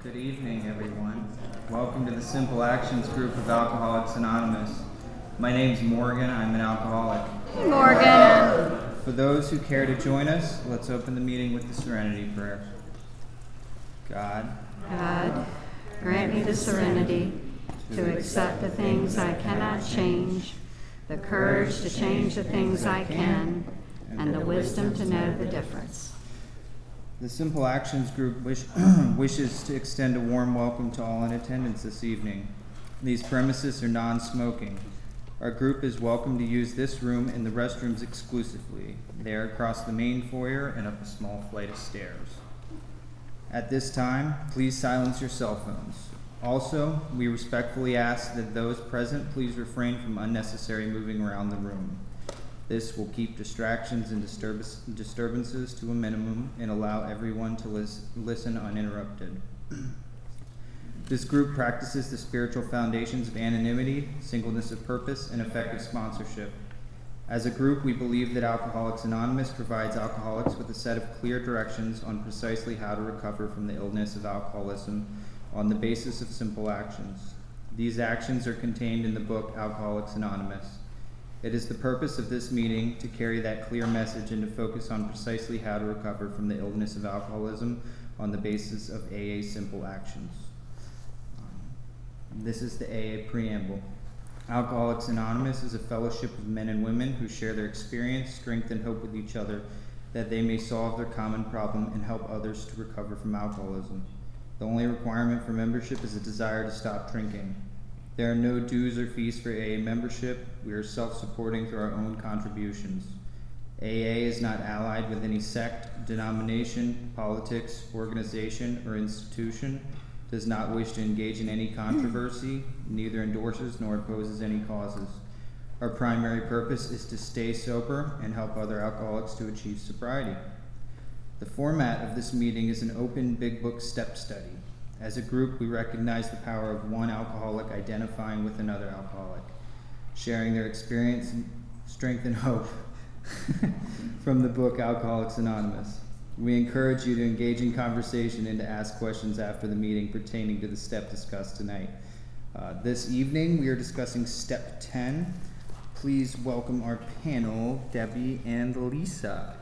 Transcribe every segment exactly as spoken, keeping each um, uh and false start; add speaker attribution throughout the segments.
Speaker 1: Good evening, everyone. Welcome to the Simple Actions group of Alcoholics Anonymous. My name's Morgan. I'm an alcoholic.
Speaker 2: Hey, Morgan.
Speaker 1: For those who care to join us, let's open the meeting with the Serenity Prayer. God,
Speaker 2: God, grant me the serenity to accept the things I cannot change, the courage to change the things I can, and the wisdom to know the difference.
Speaker 1: The Simple Actions group wish, wishes to extend a warm welcome to all in attendance this evening. These premises are non-smoking. Our group is welcome to use this room and the restrooms exclusively. They are across the main foyer and up a small flight of stairs. At this time, please silence your cell phones. Also, we respectfully ask that those present please refrain from unnecessary moving around the room. This will keep distractions and disturbance, disturbances to a minimum and allow everyone to lis- listen uninterrupted. This group practices the spiritual foundations of anonymity, singleness of purpose, and effective sponsorship. As a group, we believe that Alcoholics Anonymous provides alcoholics with a set of clear directions on precisely how to recover from the illness of alcoholism on the basis of simple actions. These actions are contained in the book Alcoholics Anonymous. It is the purpose of this meeting to carry that clear message and to focus on precisely how to recover from the illness of alcoholism on the basis of A A Simple Actions. Um, this is the A A Preamble. Alcoholics Anonymous is a fellowship of men and women who share their experience, strength, and hope with each other that they may solve their common problem and help others to recover from alcoholism. The only requirement for membership is a desire to stop drinking. There are no dues or fees for A A membership. We are self-supporting through our own contributions. A A is not allied with any sect, denomination, politics, organization, or institution, does not wish to engage in any controversy, neither endorses nor opposes any causes. Our primary purpose is to stay sober and help other alcoholics to achieve sobriety. The format of this meeting is an open Big Book step study. As a group, we recognize the power of one alcoholic identifying with another alcoholic, sharing their experience, strength, and hope from the book Alcoholics Anonymous. We encourage you to engage in conversation and to ask questions after the meeting pertaining to the step discussed tonight. Uh, this evening, we are discussing Step ten. Please welcome our panel, Debbie and Lisa.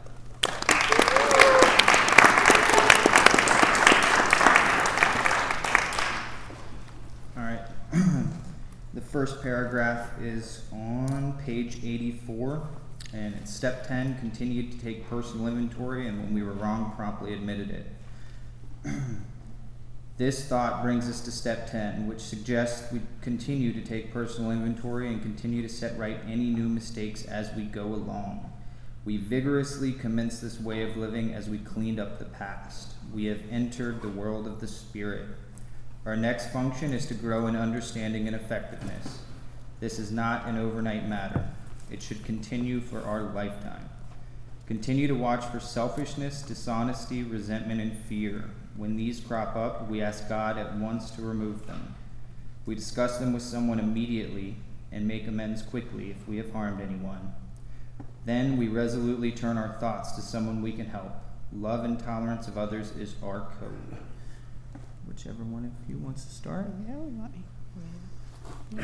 Speaker 1: The first paragraph is on page eighty-four, and it's step ten, continued to take personal inventory, and when we were wrong, promptly admitted it. This thought brings us to step ten, which suggests we continue to take personal inventory and continue to set right any new mistakes as we go along. We vigorously commence this way of living as we cleaned up the past. We have entered the world of the Spirit. Our next function is to grow in understanding and effectiveness. This is not an overnight matter. It should continue for our lifetime. Continue to watch for selfishness, dishonesty, resentment, and fear. When these crop up, we ask God at once to remove them. We discuss them with someone immediately and make amends quickly if we have harmed anyone. Then we resolutely turn our thoughts to someone we can help. Love and tolerance of others is our code. Whichever one of you wants to start.
Speaker 3: Yeah, we want me.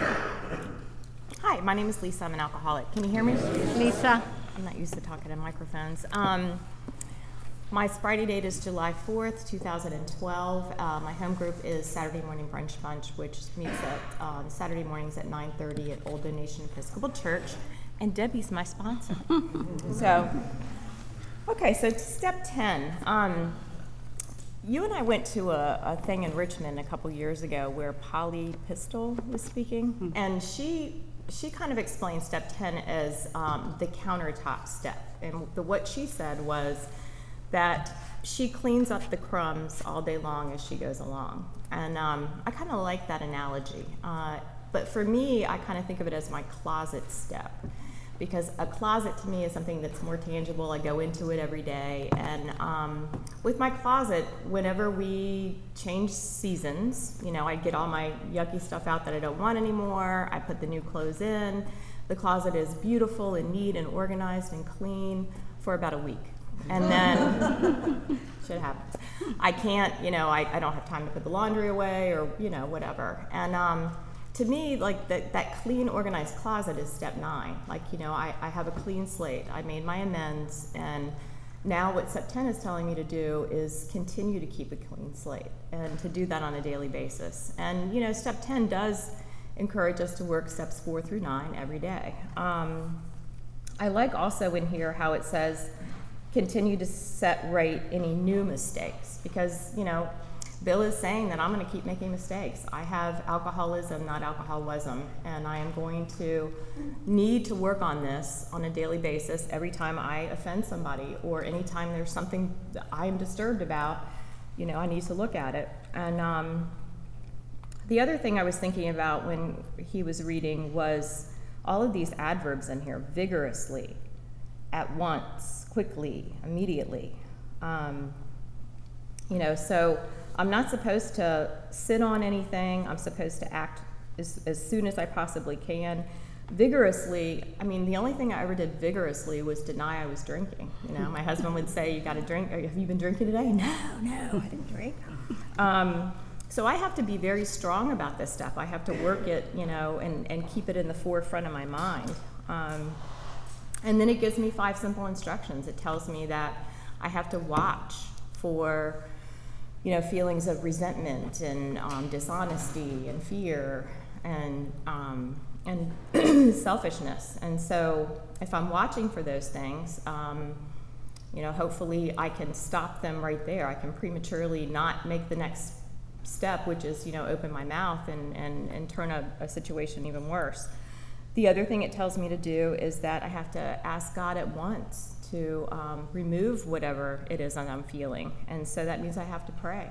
Speaker 3: Hi, my name is Lisa. I'm an alcoholic. Can you hear me?
Speaker 2: Lisa.
Speaker 3: I'm not used to talking in microphones. Um, my sobriety date is July fourth, twenty twelve. Uh, my home group is Saturday Morning Brunch Bunch, which meets at um, Saturday mornings at nine thirty at Old Donation Episcopal Church. And Debbie's my sponsor. so, okay, so step ten. Um, You and I went to a, a thing in Richmond a couple years ago where Polly Pistol was speaking, mm-hmm. and she she kind of explained step ten as um, the countertop step. And the, what she said was that she cleans up the crumbs all day long as she goes along. And um, I kind of like that analogy. Uh, but for me, I kind of think of it as my closet step. Because a closet to me is something that's more tangible. I go into it every day. And um, with my closet, whenever we change seasons, you know, I get all my yucky stuff out that I don't want anymore. I put the new clothes in. The closet is beautiful and neat and organized and clean for about a week. And then, shit happens. I can't, you know, I, I don't have time to put the laundry away or, you know, whatever. And um, to me, like that, that clean, organized closet is step nine. Like, you know, I, I have a clean slate. I made my amends, and now what step ten is telling me to do is continue to keep a clean slate and to do that on a daily basis. And, you know, step ten does encourage us to work steps four through nine every day. Um, I like also in here how it says, continue to set right any new mistakes, because, you know, Bill is saying that I'm going to keep making mistakes. I have alcoholism, not alcoholism, and I am going to need to work on this on a daily basis every time I offend somebody, or anytime there's something that I am disturbed about. You know, I need to look at it. And um, the other thing I was thinking about when he was reading was all of these adverbs in here: vigorously, at once, quickly, immediately. Um, you know, so I'm not supposed to sit on anything. I'm supposed to act as, as soon as I possibly can. Vigorously, I mean, the only thing I ever did vigorously was deny I was drinking. You know, my husband would say, you got to drink. Have you been drinking today? No, no, I didn't drink. Um, so I have to be very strong about this stuff. I have to work it, you know, and, and keep it in the forefront of my mind. Um, and then it gives me five simple instructions. It tells me that I have to watch for, you know, feelings of resentment and um, dishonesty and fear and um, and selfishness. And so if I'm watching for those things, um, you know, hopefully I can stop them right there. I can prematurely not make the next step, which is, you know, open my mouth and, and, and turn a, a situation even worse. The other thing it tells me to do is that I have to ask God at once to um, remove whatever it is that I'm feeling. And so that means I have to pray.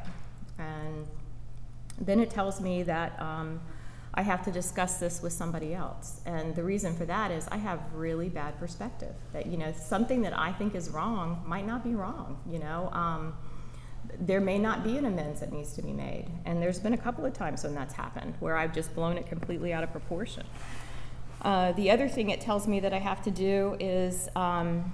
Speaker 3: And then it tells me that um, I have to discuss this with somebody else. And the reason for that is I have really bad perspective. That, you know, something that I think is wrong might not be wrong, you know. Um, there may not be an amends that needs to be made. And there's been a couple of times when that's happened, where I've just blown it completely out of proportion. Uh, the other thing it tells me that I have to do is um,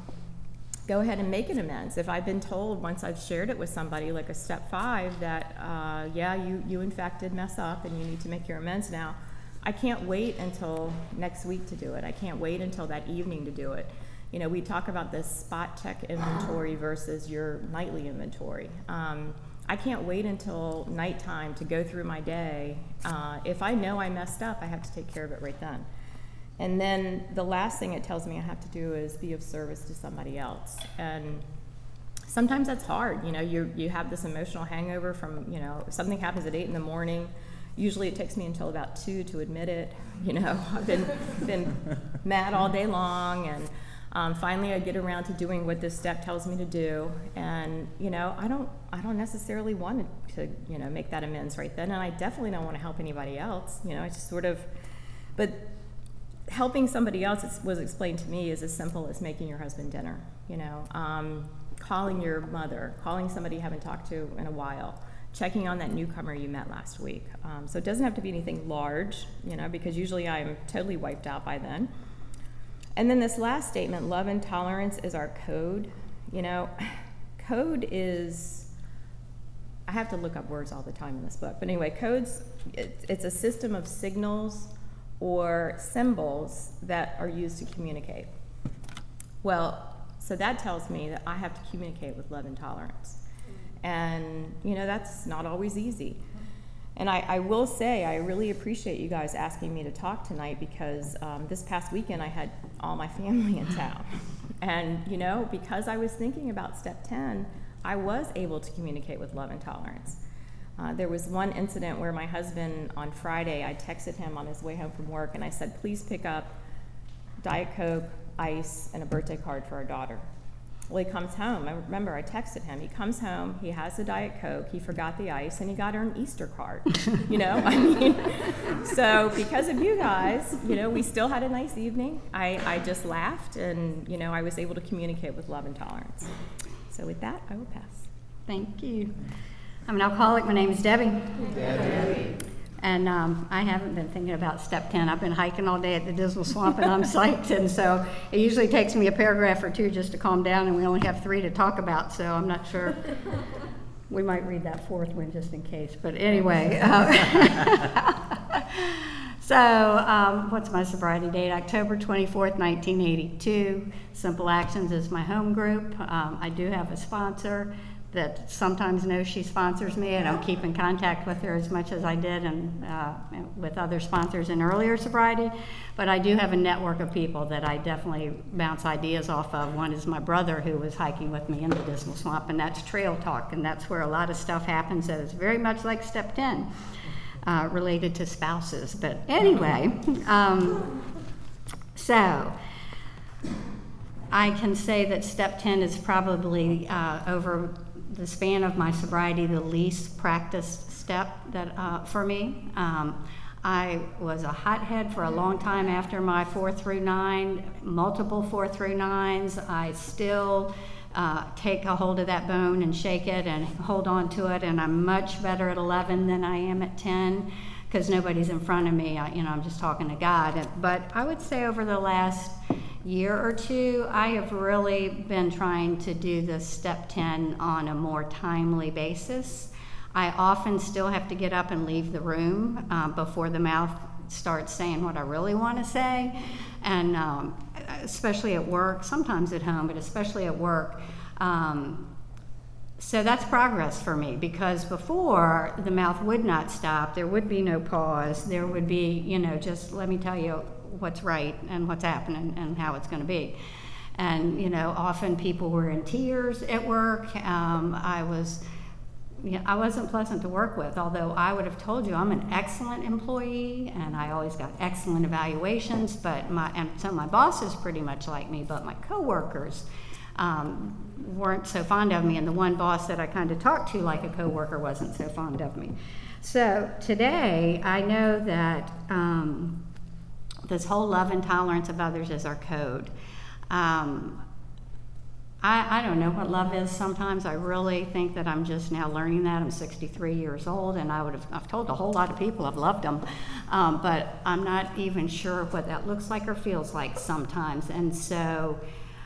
Speaker 3: go ahead and make an amends. If I've been told once I've shared it with somebody, like a step five, that uh, yeah, you, you in fact did mess up and you need to make your amends now, I can't wait until next week to do it. I can't wait until that evening to do it. You know, we talk about this spot check inventory versus your nightly inventory. Um, I can't wait until nighttime to go through my day. Uh, if I know I messed up, I have to take care of it right then. And then the last thing it tells me I have to do is be of service to somebody else. And sometimes that's hard. You know, you you have this emotional hangover from, you know, if something happens at eight in the morning. Usually it takes me until about two to admit it. You know, I've been been mad all day long, and um, finally I get around to doing what this step tells me to do. And you know, I don't I don't necessarily want to, you know, make that amends right then, and I definitely don't want to help anybody else. You know, I just sort of, but. Helping somebody else was explained to me is as simple as making your husband dinner, you know, um, calling your mother, calling somebody you haven't talked to in a while, checking on that newcomer you met last week. Um, so it doesn't have to be anything large, you know, because usually I'm totally wiped out by then. And then this last statement, love and tolerance is our code. You know, code is, I have to look up words all the time in this book, but anyway, codes, it, it's a system of signals or symbols that are used to communicate. Well, so that tells me that I have to communicate with love and tolerance. And, you know, that's not always easy. And I, I will say, I really appreciate you guys asking me to talk tonight, because um, this past weekend I had all my family in town. And, you know, because I was thinking about step ten, I was able to communicate with love and tolerance. Uh, there was one incident where my husband, on Friday, I texted him on his way home from work, and I said, please pick up Diet Coke, ice, and a birthday card for our daughter. Well, he comes home. I remember I texted him. He comes home, he has the Diet Coke, he forgot the ice, and he got her an Easter card. You know, I mean, so because of you guys, you know, we still had a nice evening. I, I just laughed, and, you know, I was able to communicate with love and tolerance. So with that, I will pass.
Speaker 2: Thank you. I'm an alcoholic. My name is Debbie. Debbie. And um, I haven't been thinking about step ten. I've been hiking all day at the Dismal Swamp, and I'm psyched. And so it usually takes me a paragraph or two just to calm down, and we only have three to talk about, so I'm not sure we might read that fourth one just in case, but anyway. uh, So, um, what's my sobriety date? October twenty-fourth, nineteen eighty-two. Simple Actions is my home group. Um, I do have a sponsor that sometimes knows she sponsors me. I don't keep in contact with her as much as I did and uh, with other sponsors in earlier sobriety, but I do have a network of people that I definitely bounce ideas off of. One is my brother, who was hiking with me in the Dismal Swamp, and that's Trail Talk, and that's where a lot of stuff happens that is very much like Step ten. Uh, related to spouses. But anyway, um, so I can say that Step ten is probably uh, over the span of my sobriety the least practiced step that uh, for me. Um, I was a hothead for a long time after my four through nine, multiple four through nines. I still Uh, take a hold of that bone and shake it and hold on to it, and I'm much better at eleven than I am at ten because nobody's in front of me. I, you know, I'm just talking to God. But I would say over the last year or two, I have really been trying to do the Step ten on a more timely basis. I often still have to get up and leave the room uh, before the mouth starts saying what I really want to say, and um, especially at work, sometimes at home, but especially at work. Um, so that's progress for me, because before the mouth would not stop, there would be no pause, there would be, you know, just let me tell you what's right and what's happening and how it's going to be. And, you know, often people were in tears at work. Um, I was You know, I wasn't pleasant to work with, although I would have told you I'm an excellent employee and I always got excellent evaluations, but my, and so my bosses pretty much like me, but my coworkers um, weren't so fond of me, and the one boss that I kind of talked to like a coworker wasn't so fond of me. So today I know that um, this whole love and tolerance of others is our code. Um, I, I don't know what love is sometimes. I really think that I'm just now learning that. I'm sixty-three years old, and I would have, I've told a whole lot of people I've loved them, um, but I'm not even sure what that looks like or feels like sometimes. And so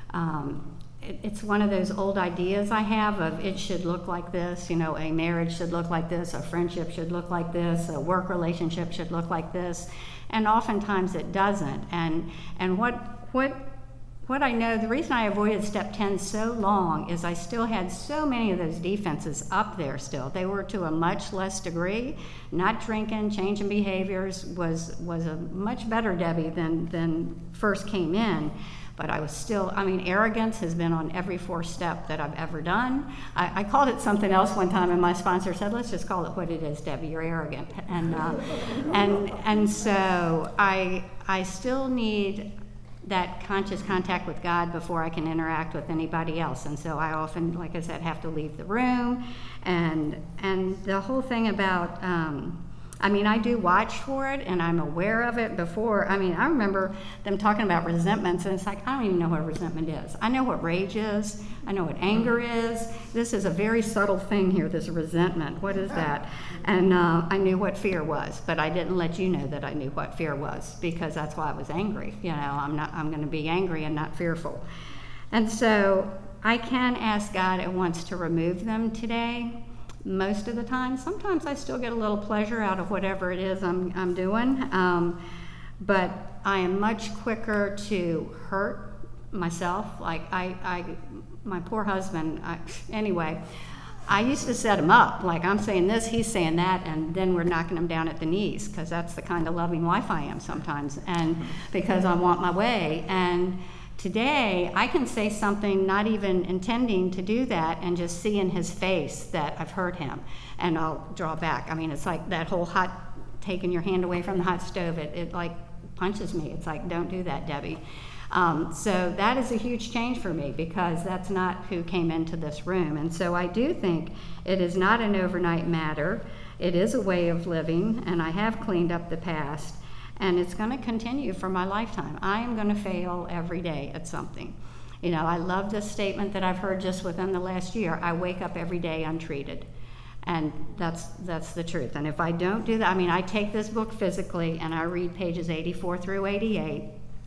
Speaker 2: um, it, it's one of those old ideas I have of it should look like this, you know, a marriage should look like this, a friendship should look like this, a work relationship should look like this, and oftentimes it doesn't. And and what what What I know, the reason I avoided Step ten so long is I still had so many of those defenses up there still. They were to a much less degree. Not drinking, changing behaviors was was a much better Debbie than, than first came in. But I was still, I mean, arrogance has been on every fourth step that I've ever done. I, I called it something else one time, and my sponsor said, let's just call it what it is, Debbie, you're arrogant. And uh, and and so I I still need that conscious contact with God before I can interact with anybody else. And so I often, like I said, have to leave the room. And and the whole thing about, um, I mean, I do watch for it, and I'm aware of it before. I mean, I remember them talking about resentments, and it's like, I don't even know what resentment is. I know what rage is. I know what anger is. This is a very subtle thing here, this resentment. What is that? And uh, I knew what fear was, but I didn't let you know that I knew what fear was, because that's why I was angry. You know, I'm not. I'm going to be angry and not fearful. And so I can ask God at once to remove them today. Most of the time. Sometimes I still get a little pleasure out of whatever it is I'm, I'm doing, um, but I am much quicker to hurt myself. Like I, I my poor husband, I, anyway, I used to set him up. Like I'm saying this, he's saying that, and then we're knocking him down at the knees, because that's the kind of loving wife I am sometimes, and because I want my way. And today, I can say something not even intending to do that and just see in his face that I've hurt him, and I'll draw back. I mean, it's like that whole hot, taking your hand away from the hot stove, it, it like punches me. It's like, don't do that, Debbie. Um, so that is a huge change for me, because that's not who came into this room. And so I do think it is not an overnight matter. It is a way of living, and I have cleaned up the past. And it's going to continue for my lifetime. I am going to fail every day at something. You know, I love this statement that I've heard just within the last year. I wake up every day untreated. And that's that's the truth. And if I don't do that, I mean, I take this book physically and I read pages eighty-four through eighty-eight.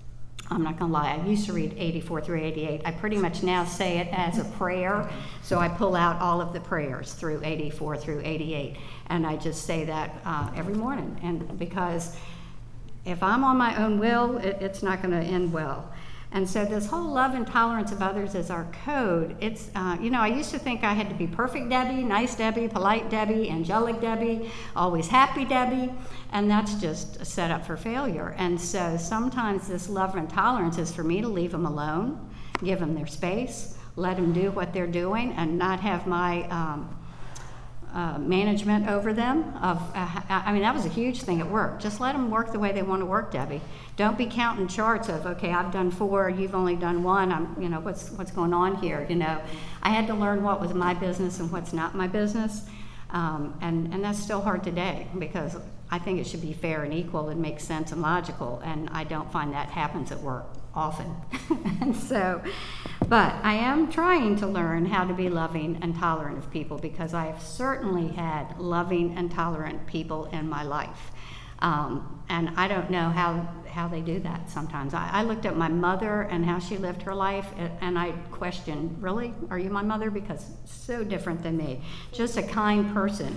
Speaker 2: I'm not going to lie, I used to read eighty-four through eighty-eight. I pretty much now say it as a prayer, so I pull out all of the prayers through eighty-four through eighty-eight, and I just say that uh, every morning. And because if I'm on my own will, it, it's not going to end well. And so this whole love and tolerance of others is our code. It's, uh, you know, I used to think I had to be perfect Debbie, nice Debbie, polite Debbie, angelic Debbie, always happy Debbie, and that's just a setup for failure. And so sometimes this love and tolerance is for me to leave them alone, give them their space, let them do what they're doing, and not have my um, uh, management over them. Of, uh, I mean, that was a huge thing at work. Just let them work the way they want to work, Debbie. Don't be counting charts of, okay, I've done four, you've only done one. I'm, you know, what's what's going on here? You know, I had to learn what was my business and what's not my business, um, and and that's still hard today because I think it should be fair and equal and make sense and logical, and I don't find that happens at work often. And so, but I am trying to learn how to be loving and tolerant of people because I have certainly had loving and tolerant people in my life. Um, and I don't know how, how they do that sometimes. I, I looked at my mother and how she lived her life, and, and I questioned, really, are you my mother? Because so different than me. Just a kind person,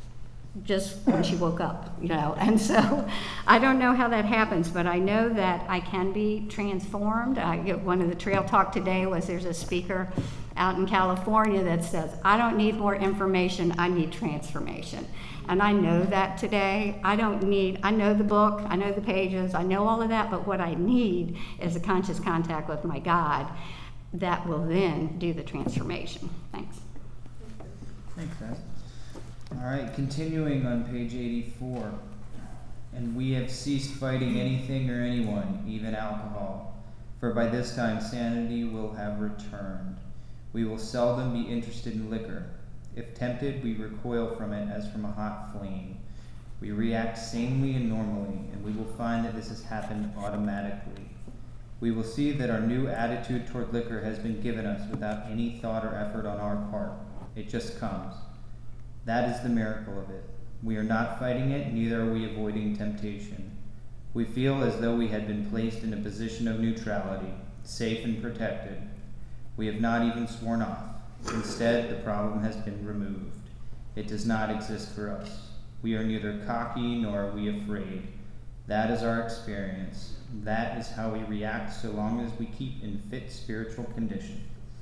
Speaker 2: just when she woke up, you know. And so I don't know how that happens, but I know that I can be transformed. I, one of the Trail Talk today was there's a speaker out in California that says, I don't need more information, I need transformation. And I know that today. I don't need, I know the book, I know the pages, I know all of that, but what I need is a conscious contact with my God that will then do the transformation. Thanks.
Speaker 1: Thanks, guys. All right, continuing on page eighty-four. And we have ceased fighting anything or anyone, even alcohol, for by this time sanity will have returned. We will seldom be interested in liquor. If tempted, we recoil from it as from a hot flame. We react sanely and normally, and we will find that this has happened automatically. We will see that our new attitude toward liquor has been given us without any thought or effort on our part. It just comes. That is the miracle of it. We are not fighting it, neither are we avoiding temptation. We feel as though we had been placed in a position of neutrality, safe and protected. We have not even sworn off. Instead, the problem has been removed. It does not exist for us. We are neither cocky nor are we afraid. That is our experience. That is how we react so long as we keep in fit spiritual condition.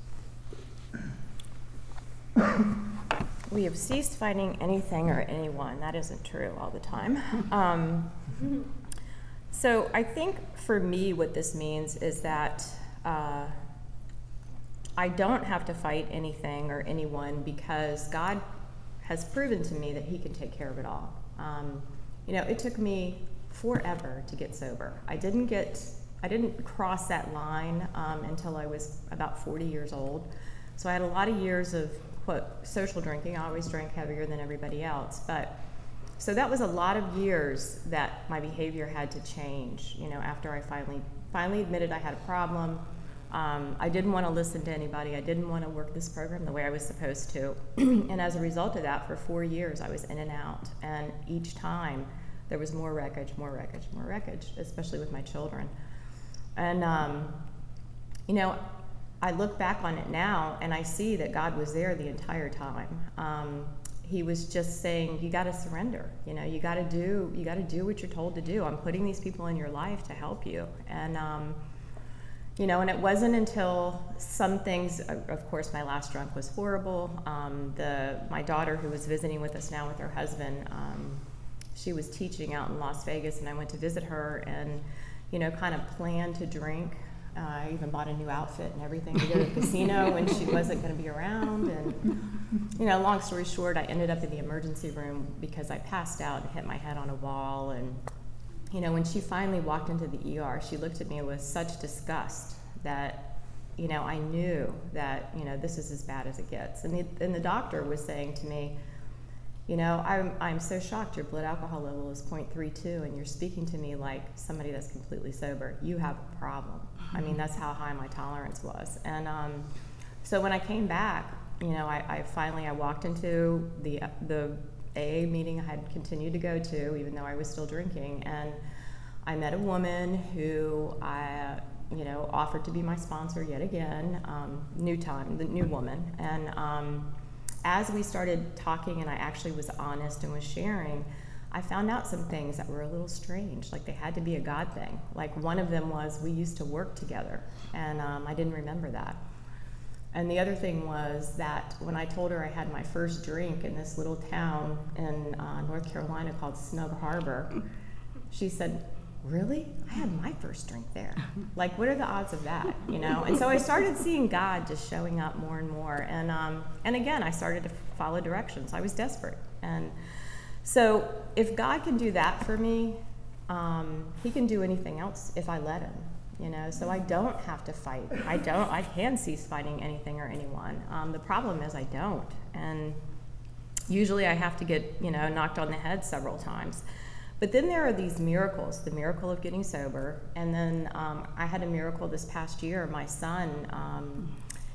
Speaker 3: We have ceased fighting anything or anyone. That isn't true all the time. Um, so I think for me what this means is that uh, I don't have to fight anything or anyone because God has proven to me that he can take care of it all. Um, you know, it took me forever to get sober. I didn't get, I didn't cross that line um, until I was about forty years old. So I had a lot of years of what social drinking. I always drank heavier than everybody else, but so that was a lot of years that my behavior had to change. You know, after I finally finally admitted I had a problem. Um, I didn't want to listen to anybody. I didn't want to work this program the way I was supposed to. And as a result of that, for four years, I was in and out. And each time, there was more wreckage, more wreckage, more wreckage, especially with my children. And, um, you know, I look back on it now, and I see that God was there the entire time. Um, he was just saying, you got to surrender. You know, you got to do, you got to do what you're told to do. I'm putting these people in your life to help you. And, um, You know, and it wasn't until some things, of course, my last drunk was horrible. Um, the my daughter, who was visiting with us now with her husband, um, she was teaching out in Las Vegas, and I went to visit her and, you know, kind of planned to drink. Uh, I even bought a new outfit and everything to go to the casino when she wasn't going to be around. And, you know, long story short, I ended up in the emergency room because I passed out and hit my head on a wall. And you know, when she finally walked into the E R, she looked at me with such disgust that, you know, I knew that, you know, this is as bad as it gets. And the, and the doctor was saying to me, you know, I'm, I'm so shocked your blood alcohol level is point three two and you're speaking to me like somebody that's completely sober. You have a problem. I mean, that's how high my tolerance was. And um, so when I came back, you know, I, I finally, I walked into the the A A meeting I had continued to go to, even though I was still drinking, and I met a woman who I, you know, offered to be my sponsor yet again, um, new time, the new woman. And um, as we started talking and I actually was honest and was sharing, I found out some things that were a little strange, like they had to be a God thing. Like one of them was we used to work together, and um, I didn't remember that. And the other thing was that when I told her I had my first drink in this little town in uh, North Carolina called Snug Harbor, she said, "Really? I had my first drink there. Like, what are the odds of that?" You know? And so I started seeing God just showing up more and more. And um, and again, I started to follow directions. I was desperate. And so if God can do that for me, um, he can do anything else if I let him. You know, so I don't have to fight. I don't. I can cease fighting anything or anyone. Um, the problem is I don't, and usually I have to get, you know, knocked on the head several times. But then there are these miracles, the miracle of getting sober, and then um, I had a miracle this past year. My son um,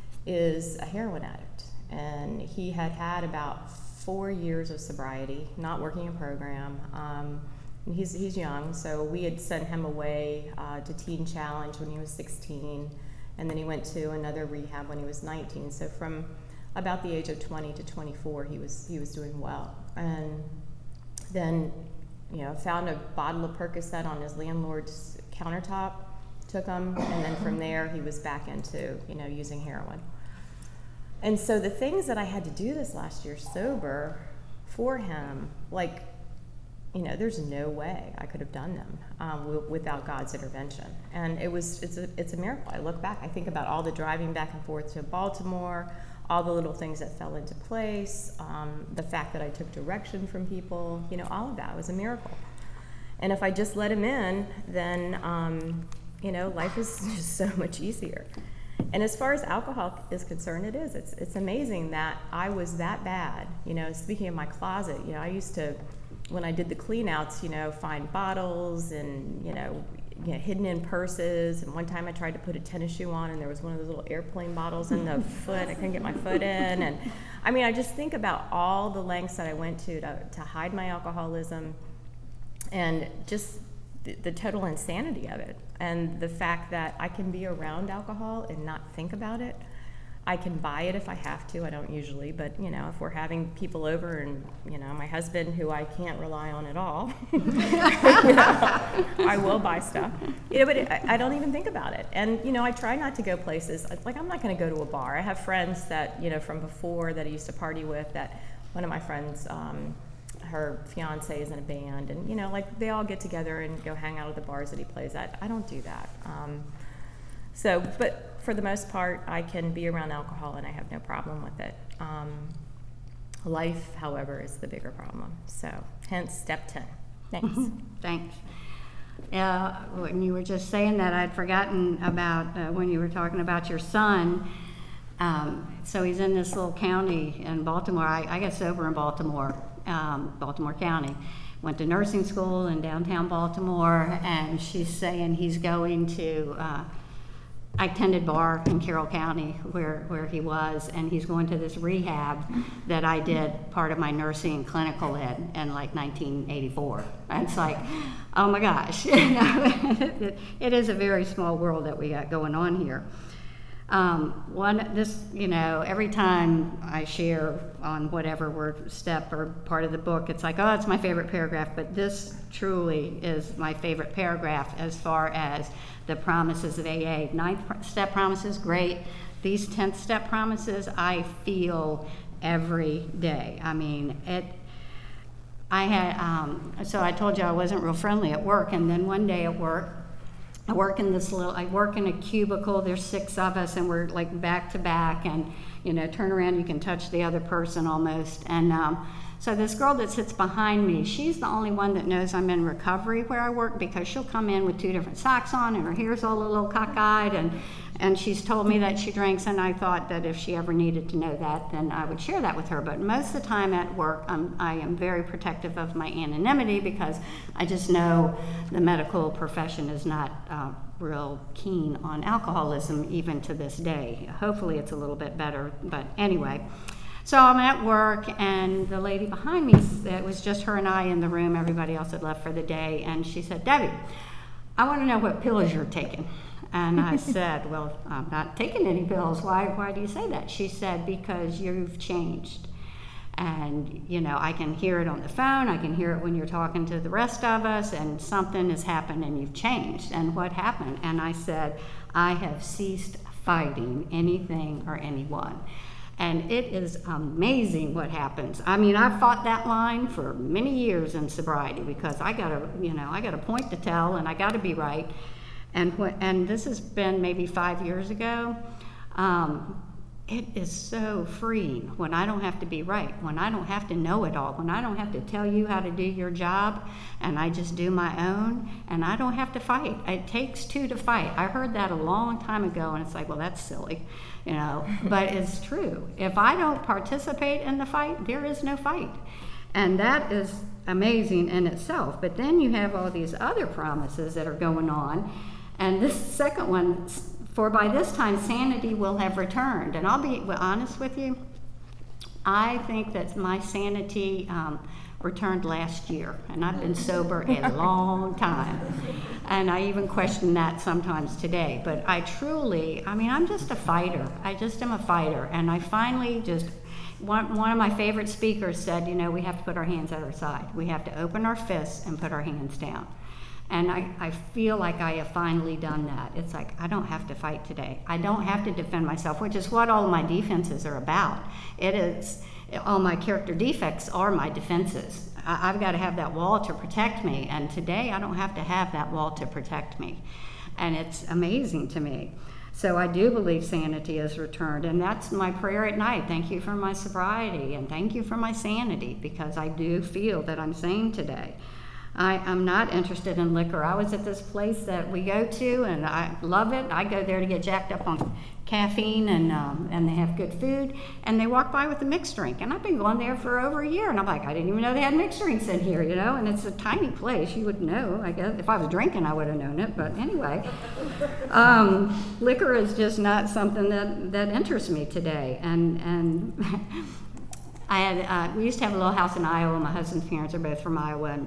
Speaker 3: is a heroin addict, and he had had about four years of sobriety, not working a program. Um, He's he's young, so we had sent him away uh, to Teen Challenge when he was sixteen, and then he went to another rehab when he was nineteen. So from about the age of twenty to twenty-four, he was he was doing well. And then, you know, found a bottle of Percocet on his landlord's countertop, took him, and then from there he was back into, you know, using heroin. And so the things that I had to do this last year sober for him, like, you know, there's no way I could have done them um, w- without God's intervention. And it was, it's a, it's a miracle. I look back, I think about all the driving back and forth to Baltimore, all the little things that fell into place, um, the fact that I took direction from people, you know, all of that was a miracle. And if I just let him in, then, um, you know, life is just so much easier. And as far as alcohol is concerned, it is. It's, it's amazing that I was that bad. You know, speaking of my closet, you know, I used to, when I did the clean outs, you know, find bottles and, you know, you know, hidden in purses. And one time I tried to put a tennis shoe on and there was one of those little airplane bottles in the foot. I couldn't get my foot in. And I mean, I just think about all the lengths that I went to to, to hide my alcoholism and just the, the total insanity of it. And the fact that I can be around alcohol and not think about it. I can buy it if I have to. I don't usually, but, you know, if we're having people over and, you know, my husband, who I can't rely on at all, you know, I will buy stuff. You know, but it, I, I don't even think about it. And, you know, I try not to go places. Like, I'm not going to go to a bar. I have friends that, you know, from before that I used to party with, that one of my friends, um, her fiance is in a band, and, you know, like, they all get together and go hang out at the bars that he plays at. I don't do that. Um, so, but for the most part, I can be around alcohol and I have no problem with it. Um, life, however, is the bigger problem. So, hence step ten. Thanks.
Speaker 2: Thanks. Uh, when you were just saying that, I'd forgotten about uh, when you were talking about your son. Um, so he's in this little county in Baltimore. I, I got sober in Baltimore, um, Baltimore County. Went to nursing school in downtown Baltimore, and she's saying he's going to... Uh, I attended bar in Carroll County where, where he was, and he's going to this rehab that I did part of my nursing clinical in in like nineteen eighty-four. And it's like, oh my gosh, it, it is a very small world that we got going on here. Um, one, this, you know, every time I share on whatever word step or part of the book, it's like, oh, it's my favorite paragraph, but this truly is my favorite paragraph as far as the promises of A A. Ninth step promises, great. These tenth step promises, I feel every day. I mean, it, I had, um, so I told you I wasn't real friendly at work, and then one day at work, I work in this little, I work in a cubicle, there's six of us, and we're like back to back, and, you know, turn around, you can touch the other person almost. And um, so this girl that sits behind me, she's the only one that knows I'm in recovery where I work, because she'll come in with two different socks on, and her hair's all a little cockeyed, and, and she's told me that she drinks, and I thought that if she ever needed to know that, then I would share that with her. But most of the time at work, I'm, I am very protective of my anonymity, because I just know the medical profession is not uh, real keen on alcoholism even to this day. Hopefully it's a little bit better, but anyway. So I'm at work, and the lady behind me, it was just her and I in the room, everybody else had left for the day, and she said, "Debbie, I want to know what pills you're taking." And I said, well, I'm not taking any pills. Why, why do you say that? She said, because you've changed. And, you know, I can hear it on the phone. I can hear it when you're talking to the rest of us, and something has happened and you've changed. And what happened? And I said, I have ceased fighting anything or anyone. And it is amazing what happens. I mean, I've fought that line for many years in sobriety because I got a, you know, I got a point to tell and I got to be right. And when, and this has been maybe five years ago. Um, it is so freeing when I don't have to be right, when I don't have to know it all, when I don't have to tell you how to do your job, and I just do my own, and I don't have to fight. It takes two to fight. I heard that a long time ago, and it's like, well, that's silly, you know, but it's true. If I don't participate in the fight, there is no fight. And that is amazing in itself. But then you have all these other promises that are going on, and this second one, for by this time sanity will have returned. And I'll be honest with you, I think that my sanity um, returned last year, and I've been sober a long time. And I even question that sometimes today. But I truly, I mean, I'm just a fighter. I just am a fighter. And I finally just, one, one of my favorite speakers said, you know, we have to put our hands at our side. We have to open our fists and put our hands down. And I, I feel like I have finally done that. It's like, I don't have to fight today. I don't have to defend myself, which is what all of my defenses are about. It is, all my character defects are my defenses. I, I've got to have that wall to protect me. And today, I don't have to have that wall to protect me. And it's amazing to me. So I do believe sanity has returned. And that's my prayer at night. Thank you for my sobriety, and thank you for my sanity, because I do feel that I'm sane today. I, I'm not interested in liquor. I was at this place that we go to, and I love it. I go there to get jacked up on caffeine, and um, and they have good food, and they walk by with a mixed drink. And I've been going there for over a year, and I'm like, I didn't even know they had mixed drinks in here, you know, and it's a tiny place. You would know, I guess. If I was drinking, I would have known it, but anyway. Um, liquor is just not something that, that interests me today, and, and I had, uh, we used to have a little house in Iowa. My husband's parents are both from Iowa, and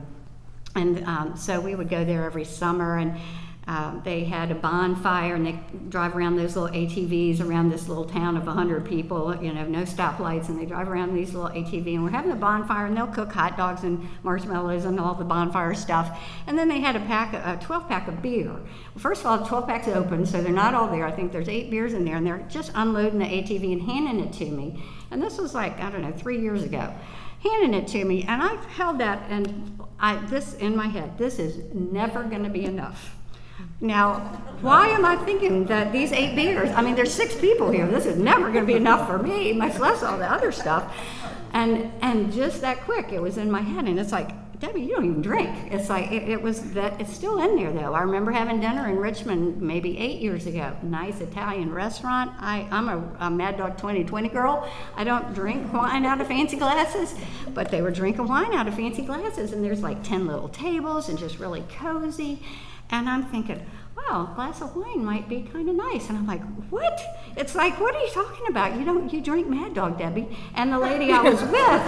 Speaker 2: And um, so we would go there every summer, and uh, they had a bonfire, and they drive around those little A T Vs around this little town of one hundred people, you know, no stoplights, and they drive around these little A T Vs, and we're having a bonfire, and they'll cook hot dogs and marshmallows and all the bonfire stuff. And then they had a pack, a twelve pack of beer. Well, first of all, the twelve pack's open, so they're not all there. I think there's eight beers in there, and they're just unloading the A T V and handing it to me. And this was like, I don't know, three years ago. Handing it to me, and I held that, and I this in my head, this is never going to be enough. Now, why am I thinking that these eight beers, I mean, there's six people here, this is never going to be enough for me, much less all the other stuff. And and just that quick, it was in my head, and it's like, Debbie, you don't even drink. It's like, it, it was that, it's still in there though. I remember having dinner in Richmond maybe eight years ago, nice Italian restaurant. I, I'm a, a Mad Dog twenty twenty girl. I don't drink wine out of fancy glasses, but they were drinking wine out of fancy glasses, and there's like ten little tables and just really cozy. And I'm thinking, wow, a glass of wine might be kind of nice. And I'm like, what? It's like, what are you talking about? You don't, you drink Mad Dog, Debbie. And the lady I was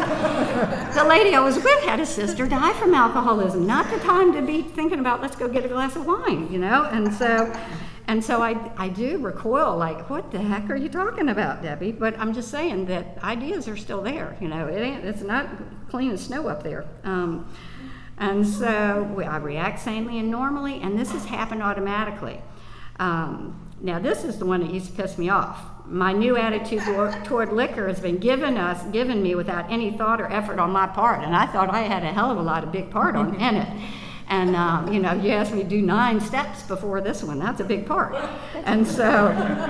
Speaker 2: with, the lady I was with had a sister die from alcoholism. Not the time to be thinking about, let's go get a glass of wine, you know? And so, and so I, I do recoil, like, what the heck are you talking about, Debbie? But I'm just saying that ideas are still there, you know? It ain't, it's not clean as snow up there. Um, And so we, I react sanely and normally, and this has happened automatically. Um, now, this is the one that used to piss me off. My new attitude toward, toward liquor has been given us, given me without any thought or effort on my part, and I thought I had a hell of a lot of big part on in it. And um, you know, you asked me to do nine steps before this one. That's a big part. And so,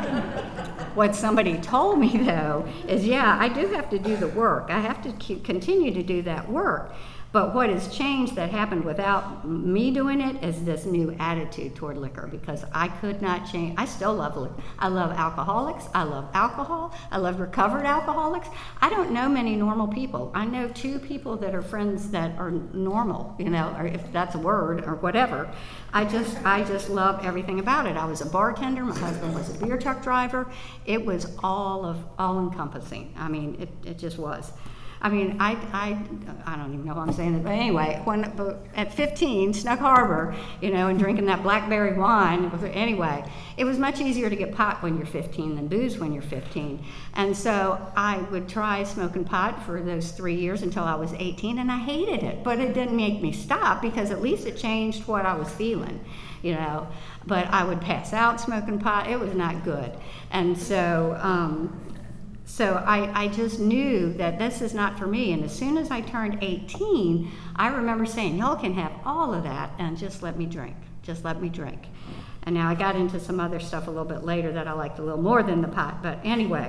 Speaker 2: what somebody told me though is, yeah, I do have to do the work. I have to keep, continue to do that work. But what has changed that happened without me doing it is this new attitude toward liquor, because I could not change. I still love liquor. I love alcoholics. I love alcohol. I love recovered alcoholics. I don't know many normal people. I know two people that are friends that are normal, you know, or if that's a word or whatever. I just, I just love everything about it. I was a bartender. My husband was a beer truck driver. It was all of, all encompassing. I mean, it, it just was. I mean, I, I, I don't even know why I'm saying it, but anyway, when but at fifteen, Snug Harbor, you know, and drinking that blackberry wine, anyway, it was much easier to get pot when you're fifteen than booze when you're fifteen. And so I would try smoking pot for those three years until I was eighteen, and I hated it, but it didn't make me stop because at least it changed what I was feeling, you know. But I would pass out smoking pot. It was not good. And so, um, So I, I just knew that this is not for me. And as soon as I turned eighteen, I remember saying, y'all can have all of that and just let me drink. Just let me drink. And now I got into some other stuff a little bit later that I liked a little more than the pot. But anyway,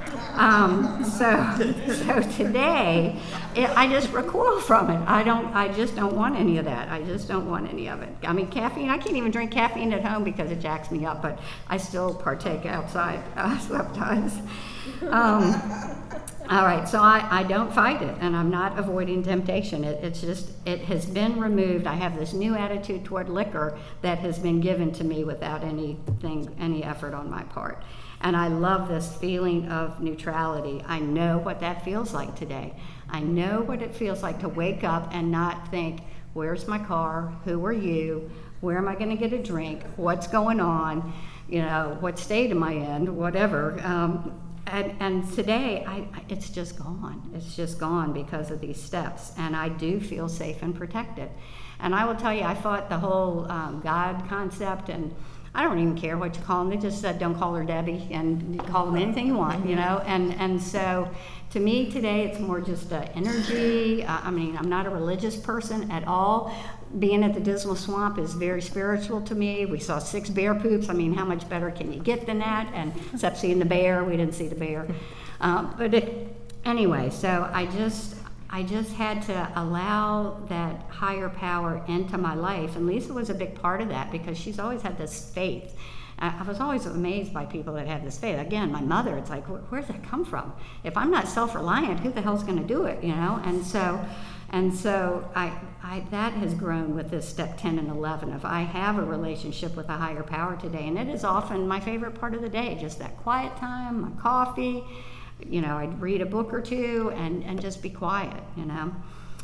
Speaker 2: um, so so today, it, I just recoil from it. I don't. I just don't want any of that. I just don't want any of it. I mean, caffeine. I can't even drink caffeine at home because it jacks me up. But I still partake outside uh, sometimes. Um, all right, so I, I don't fight it, and I'm not avoiding temptation. It, it's just, it has been removed. I have this new attitude toward liquor that has been given to me without anything, any effort on my part. And I love this feeling of neutrality. I know what that feels like today. I know what it feels like to wake up and not think, where's my car? Who are you? Where am I going to get a drink? What's going on? You know, what state am I in? Whatever. Um, And, and today, I, it's just gone. It's just gone because of these steps. And I do feel safe and protected. And I will tell you, I fought the whole um, God concept, and I don't even care what you call them. They just said, don't call her Debbie, and you call them anything you want, you know. And, and so to me today, it's more just uh, energy. Uh, I mean, I'm not a religious person at all. Being at the Dismal Swamp is very spiritual to me. We saw six bear poops. I mean, how much better can you get than that? And except seeing the bear, we didn't see the bear. Um, but it, anyway, so I just, I just had to allow that higher power into my life. And Lisa was a big part of that because she's always had this faith. I was always amazed by people that had this faith. Again, my mother, it's like, where's that come from? If I'm not self-reliant, who the hell's going to do it, you know? And so, and so I, I, that has grown with this step ten and eleven. If I have a relationship with a higher power today, and it is often my favorite part of the day, just that quiet time, my coffee, you know, I'd read a book or two and, and just be quiet, you know.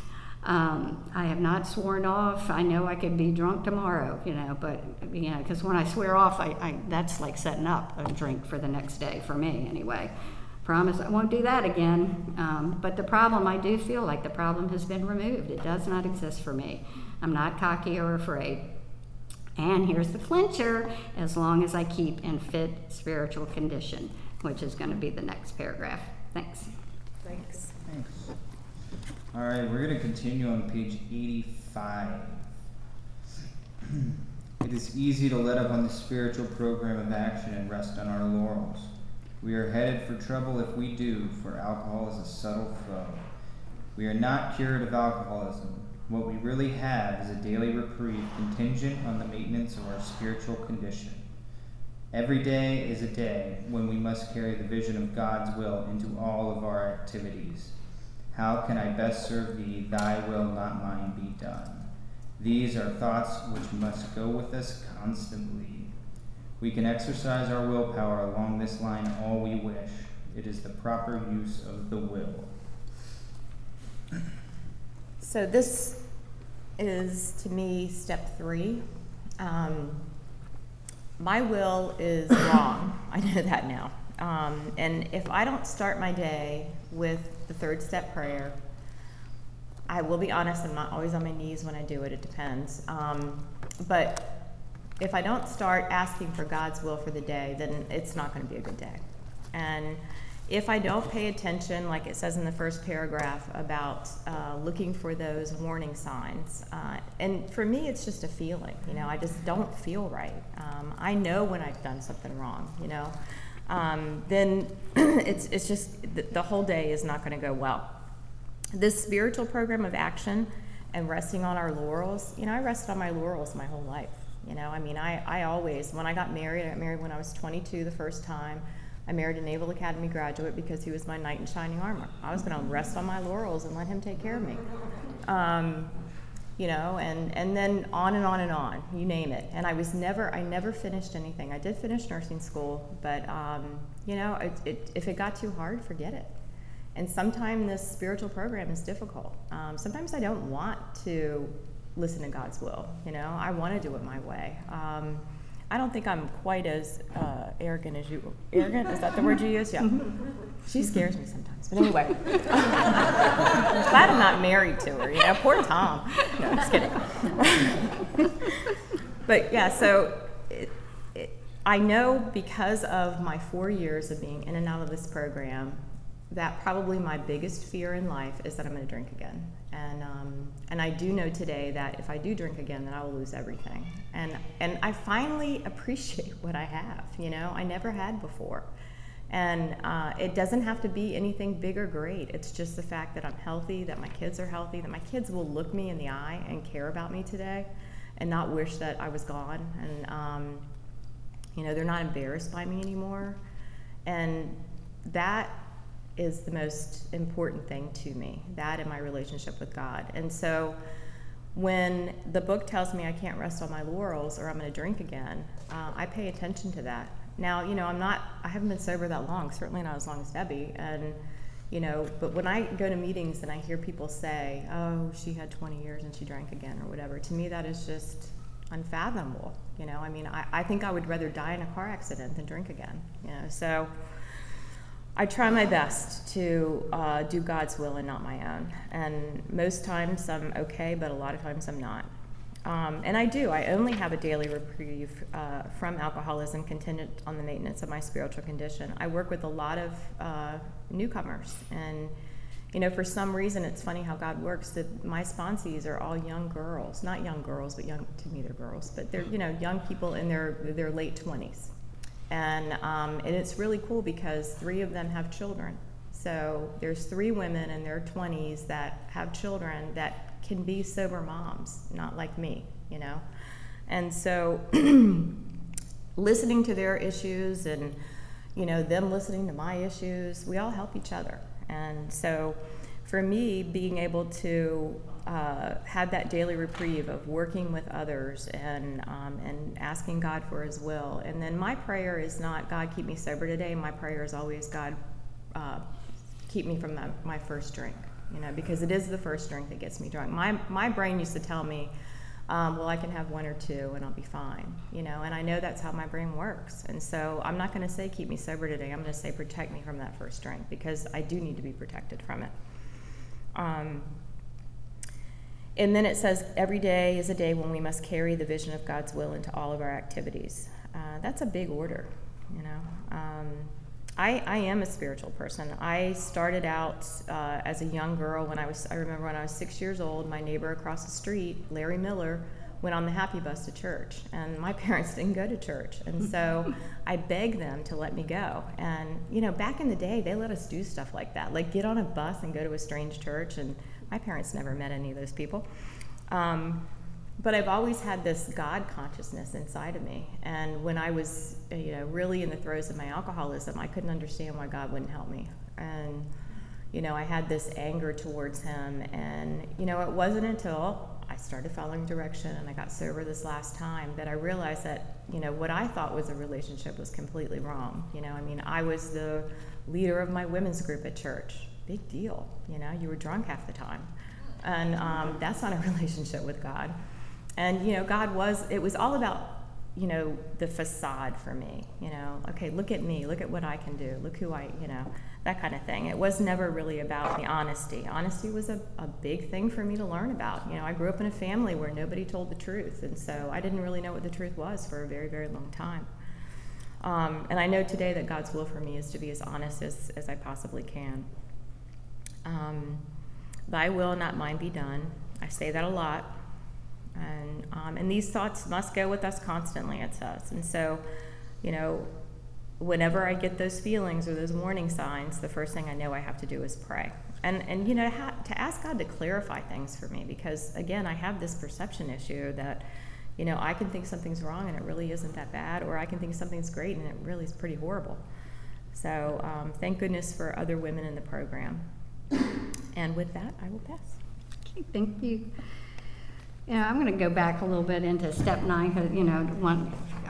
Speaker 2: Um, I have not sworn off. I know I could be drunk tomorrow, you know, but, you know, because when I swear off, I, I that's like setting up a drink for the next day, for me anyway. Promise I won't do that again. Um, but the problem, I do feel like the problem has been removed. It does not exist for me. I'm not cocky or afraid. And here's the clincher, as long as I keep in fit spiritual condition, which is going to be the next paragraph. Thanks.
Speaker 3: Thanks.
Speaker 1: Thanks. All right, we're going to continue on page eighty-five. It is easy to let up on the spiritual program of action and rest on our laurels. We are headed for trouble if we do, for alcohol is a subtle foe. We are not cured of alcoholism. What we really have is a daily reprieve contingent on the maintenance of our spiritual condition. Every day is a day when we must carry the vision of God's will into all of our activities. How can I best serve thee? Thy will, not mine, be done. These are thoughts which must go with us constantly. We can exercise our willpower along this line all we wish. It is the proper use of the will.
Speaker 3: So this is, to me, step three. Um, my will is wrong. I know that now. Um, and if I don't start my day with the third step prayer, I will be honest, I'm not always on my knees when I do it, it depends. Um, but if I don't start asking for God's will for the day, then it's not going to be a good day. And if I don't pay attention, like it says in the first paragraph about uh, looking for those warning signs, uh, and for me it's just a feeling, you know, I just don't feel right. Um, I know when I've done something wrong, you know. Um, then it's it's just the, the whole day is not going to go well. This spiritual program of action and resting on our laurels, you know, I rested on my laurels my whole life. You know, I mean, I, I always, when I got married, I got married when I was twenty-two the first time. I married a Naval Academy graduate because he was my knight in shining armor. I was going to rest on my laurels and let him take care of me. Um, you know, and, and then on and on and on, you name it. And I was never, I never finished anything. I did finish nursing school, but, um, you know, it, it, if it got too hard, forget it. and sometimes this spiritual program is difficult. Um, sometimes I don't want to listen to God's will. You know, I want to do it my way. Um, I don't think I'm quite as uh, arrogant as you. Arrogant? Is that the word you use? Yeah. She scares me sometimes. But anyway, I'm glad I'm not married to her. You know, poor Tom. No, I'm just kidding. But yeah, so it, it, I know because of my four years of being in and out of this program, that probably my biggest fear in life is that I'm going to drink again. And um, and I do know today that if I do drink again, then I will lose everything. And and I finally appreciate what I have. You know, I never had before. And uh, it doesn't have to be anything big or great. It's just the fact that I'm healthy, that my kids are healthy, that my kids will look me in the eye and care about me today, and not wish that I was gone. And um, you know, they're not embarrassed by me anymore. And that is the most important thing to me, that and my relationship with God. And so when the book tells me I can't rest on my laurels or I'm going to drink again, uh, I pay attention to that. Now, you know, I'm not, I haven't been sober that long, certainly not as long as Debbie, and, you know, but when I go to meetings and I hear people say, oh, she had twenty years and she drank again or whatever, to me that is just unfathomable, you know. I mean, I, I think I would rather die in a car accident than drink again, you know, so I try my best to uh, do God's will and not my own. And most times I'm okay, but a lot of times I'm not. Um, and I do. I only have a daily reprieve uh, from alcoholism contingent on the maintenance of my spiritual condition. I work with a lot of uh, newcomers. And, you know, for some reason, it's funny how God works, that my sponsees are all young girls. Not young girls, but young, to me they're girls. But they're, you know, young people in their, their late twenties. And um, and it's really cool because three of them have children. So there's three women in their twenties that have children that can be sober moms, not like me, you know. And so listening to their issues and, you know, them listening to my issues, we all help each other. And so for me, being able to uh, have that daily reprieve of working with others and um, and asking God for His will. And then my prayer is not, God, keep me sober today. My prayer is always, God, uh, keep me from that, my first drink, you know, because it is the first drink that gets me drunk. My my brain used to tell me, um, well, I can have one or two and I'll be fine, you know, and I know that's how my brain works. And so I'm not going to say keep me sober today. I'm going to say protect me from that first drink, because I do need to be protected from it. Um, and then it says, every day is a day when we must carry the vision of God's will into all of our activities. Uh, that's a big order, you know. Um, I, I am a spiritual person. I started out uh, as a young girl when I was, I remember when I was six years old, my neighbor across the street, Larry Miller, went on the Happy Bus to church, and my parents didn't go to church, and so I begged them to let me go. And you know, back in the day, they let us do stuff like that, like get on a bus and go to a strange church, and my parents never met any of those people. Um, but I've always had this God consciousness inside of me, and when I was, you know, really in the throes of my alcoholism, I couldn't understand why God wouldn't help me. And you know, I had this anger towards Him, and you know, it wasn't until I started following direction and I got sober this last time that I realized that, you know, what I thought was a relationship was completely wrong. You know, I mean, I was the leader of my women's group at church. Big deal, you know, you were drunk half the time. And um, that's not a relationship with God. And, you know, God was, it was all about, you know, the facade for me, you know, okay, look at me, look at what I can do, look who I, you know, that kind of thing. It was never really about the honesty. Honesty was a, a big thing for me to learn about. You know, I grew up in a family where nobody told the truth, and so I didn't really know what the truth was for a very, very long time. Um, and I know today that God's will for me is to be as honest as, as I possibly can. Um, Thy will, not mine, be done. I say that a lot. And um, and these thoughts must go with us constantly, it says. And so, you know, whenever I get those feelings or those warning signs, the first thing I know I have to do is pray. And, and you know, ha- to ask God to clarify things for me, because, again, I have this perception issue that, you know, I can think something's wrong and it really isn't that bad, or I can think something's great and it really is pretty horrible. So um, thank goodness for other women in the program. And with that, I will pass.
Speaker 2: Okay, thank you. You know, I'm going to go back a little bit into step nine because, you know, one,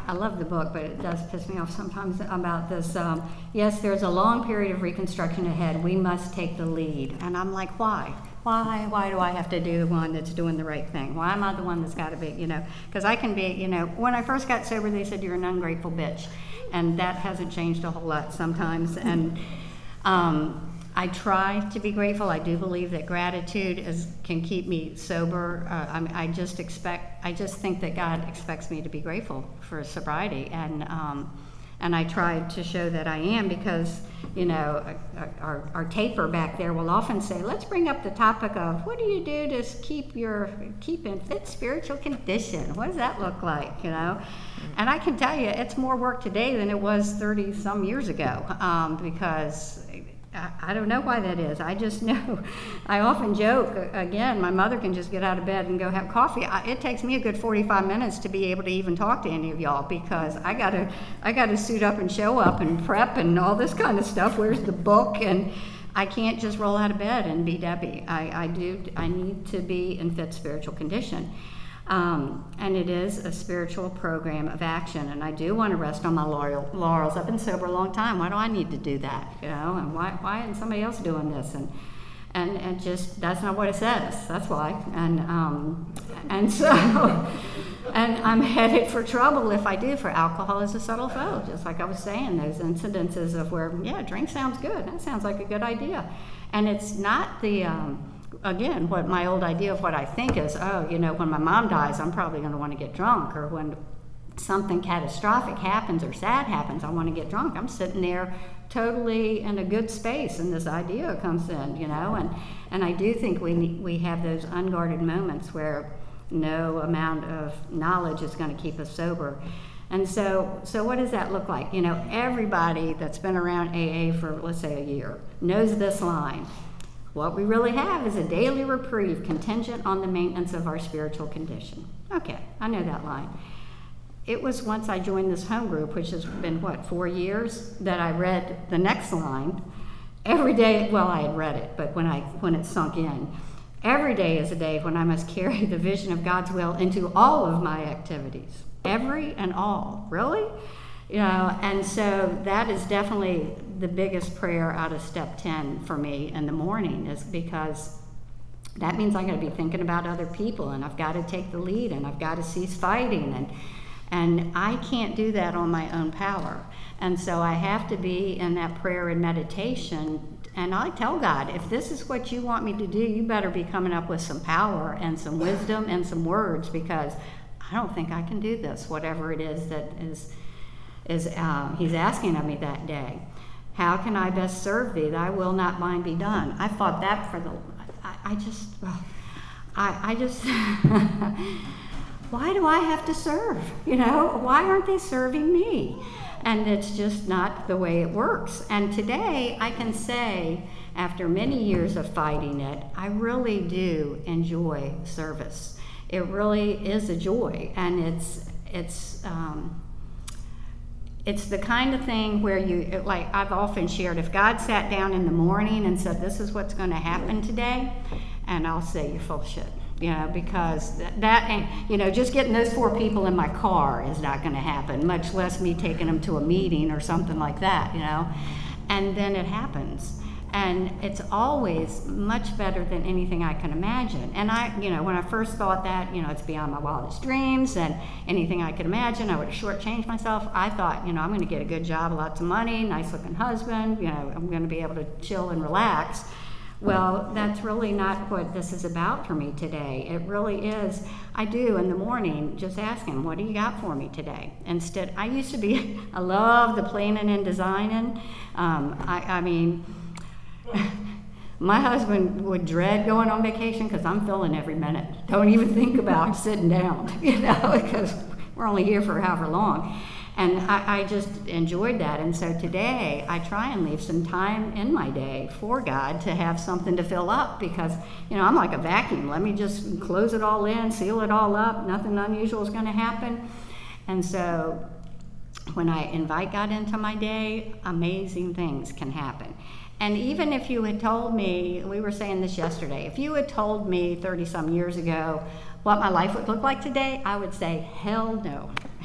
Speaker 2: I love the book, but it does piss me off sometimes about this. Um, yes, there's a long period of reconstruction ahead. We must take the lead. And I'm like, why? Why? Why do I have to do the one that's doing the right thing? Why am I the one that's got to be, you know? Because I can be, you know, when I first got sober, they said you're an ungrateful bitch. And that hasn't changed a whole lot sometimes. And um, I try to be grateful. I do believe that gratitude is can keep me sober. Uh, I, mean, I just expect, I just think that God expects me to be grateful for sobriety, and um, and I try to show that I am, because you know our, our taper back there will often say, let's bring up the topic of what do you do to keep your keep in fit spiritual condition? What does that look like? You know, and I can tell you it's more work today than it was thirty some years ago, um, because. I don't know why that is. I just know. I often joke, again, my mother can just get out of bed and go have coffee. I, it takes me a good forty-five minutes to be able to even talk to any of y'all, because I gotta, I gotta suit up and show up and prep and all this kind of stuff. Where's the book? And I can't just roll out of bed and be Debbie. I, I do. I need to be in fit spiritual condition. Um, and it is a spiritual program of action, and I do want to rest on my laurel, laurels. I've been sober a long time. Why do I need to do that? You know, and why why isn't somebody else doing this? And and and just that's not what it says. That's why. And um, and so and I'm headed for trouble if I do. For alcohol is a subtle foe, just like I was saying. Those incidences of where yeah, drink sounds good. That sounds like a good idea, and it's not the. Um, Again, what my old idea of what I think is, oh, you know, when my mom dies, I'm probably going to want to get drunk, or when something catastrophic happens or sad happens, I want to get drunk. I'm sitting there totally in a good space, and this idea comes in, you know, and, and I do think we we have those unguarded moments where no amount of knowledge is going to keep us sober. And so, so what does that look like? You know, everybody that's been around A A for, let's say, a year knows this line. What we really have is a daily reprieve contingent on the maintenance of our spiritual condition. Okay, I know that line. It was once I joined this home group, which has been, what, four years, that I read the next line. Every day, well, I had read it, but when I when it sunk in, every day is a day when I must carry the vision of God's will into all of my activities. Every and all. Really? You know, and so that is definitely the biggest prayer out of step ten for me in the morning, is because that means I got to be thinking about other people, and I've got to take the lead, and I've got to cease fighting, and and I can't do that on my own power. And so I have to be in that prayer and meditation, and I tell God, if this is what you want me to do, you better be coming up with some power and some wisdom and some words, because I don't think I can do this, whatever it is that is is uh, he's asking of me that day. How can I best serve thee? Thy will not mine be done. I fought that for the, I, I just, I, I just, why do I have to serve? You know, why aren't they serving me? And it's just not the way it works. And today I can say, after many years of fighting it, I really do enjoy service. It really is a joy, and it's, it's, um, It's the kind of thing where you, like I've often shared, if God sat down in the morning and said, this is what's going to happen today, and I'll say, you're full of shit, you know, because that, that ain't, you know, just getting those four people in my car is not going to happen, much less me taking them to a meeting or something like that, you know, and then it happens. And it's always much better than anything I can imagine. And I, you know, when I first thought that, you know, it's beyond my wildest dreams, and anything I could imagine, I would have shortchanged myself. I thought, you know, I'm going to get a good job, lots of money, nice looking husband, you know, I'm going to be able to chill and relax. Well, that's really not what this is about for me today. It really is, I do in the morning just ask him, what do you got for me today? Instead, I used to be, I love the planning and designing. Um, I, I mean, my husband would dread going on vacation because I'm filling every minute. Don't even think about sitting down, you know, because we're only here for however long. And I, I just enjoyed that. And so today I try and leave some time in my day for God to have something to fill up, because, you know, I'm like a vacuum. Let me just close it all in, seal it all up. Nothing unusual is going to happen. And so when I invite God into my day, amazing things can happen. And even if you had told me, we were saying this yesterday, if you had told me thirty some years ago what my life would look like today, I would say, hell no.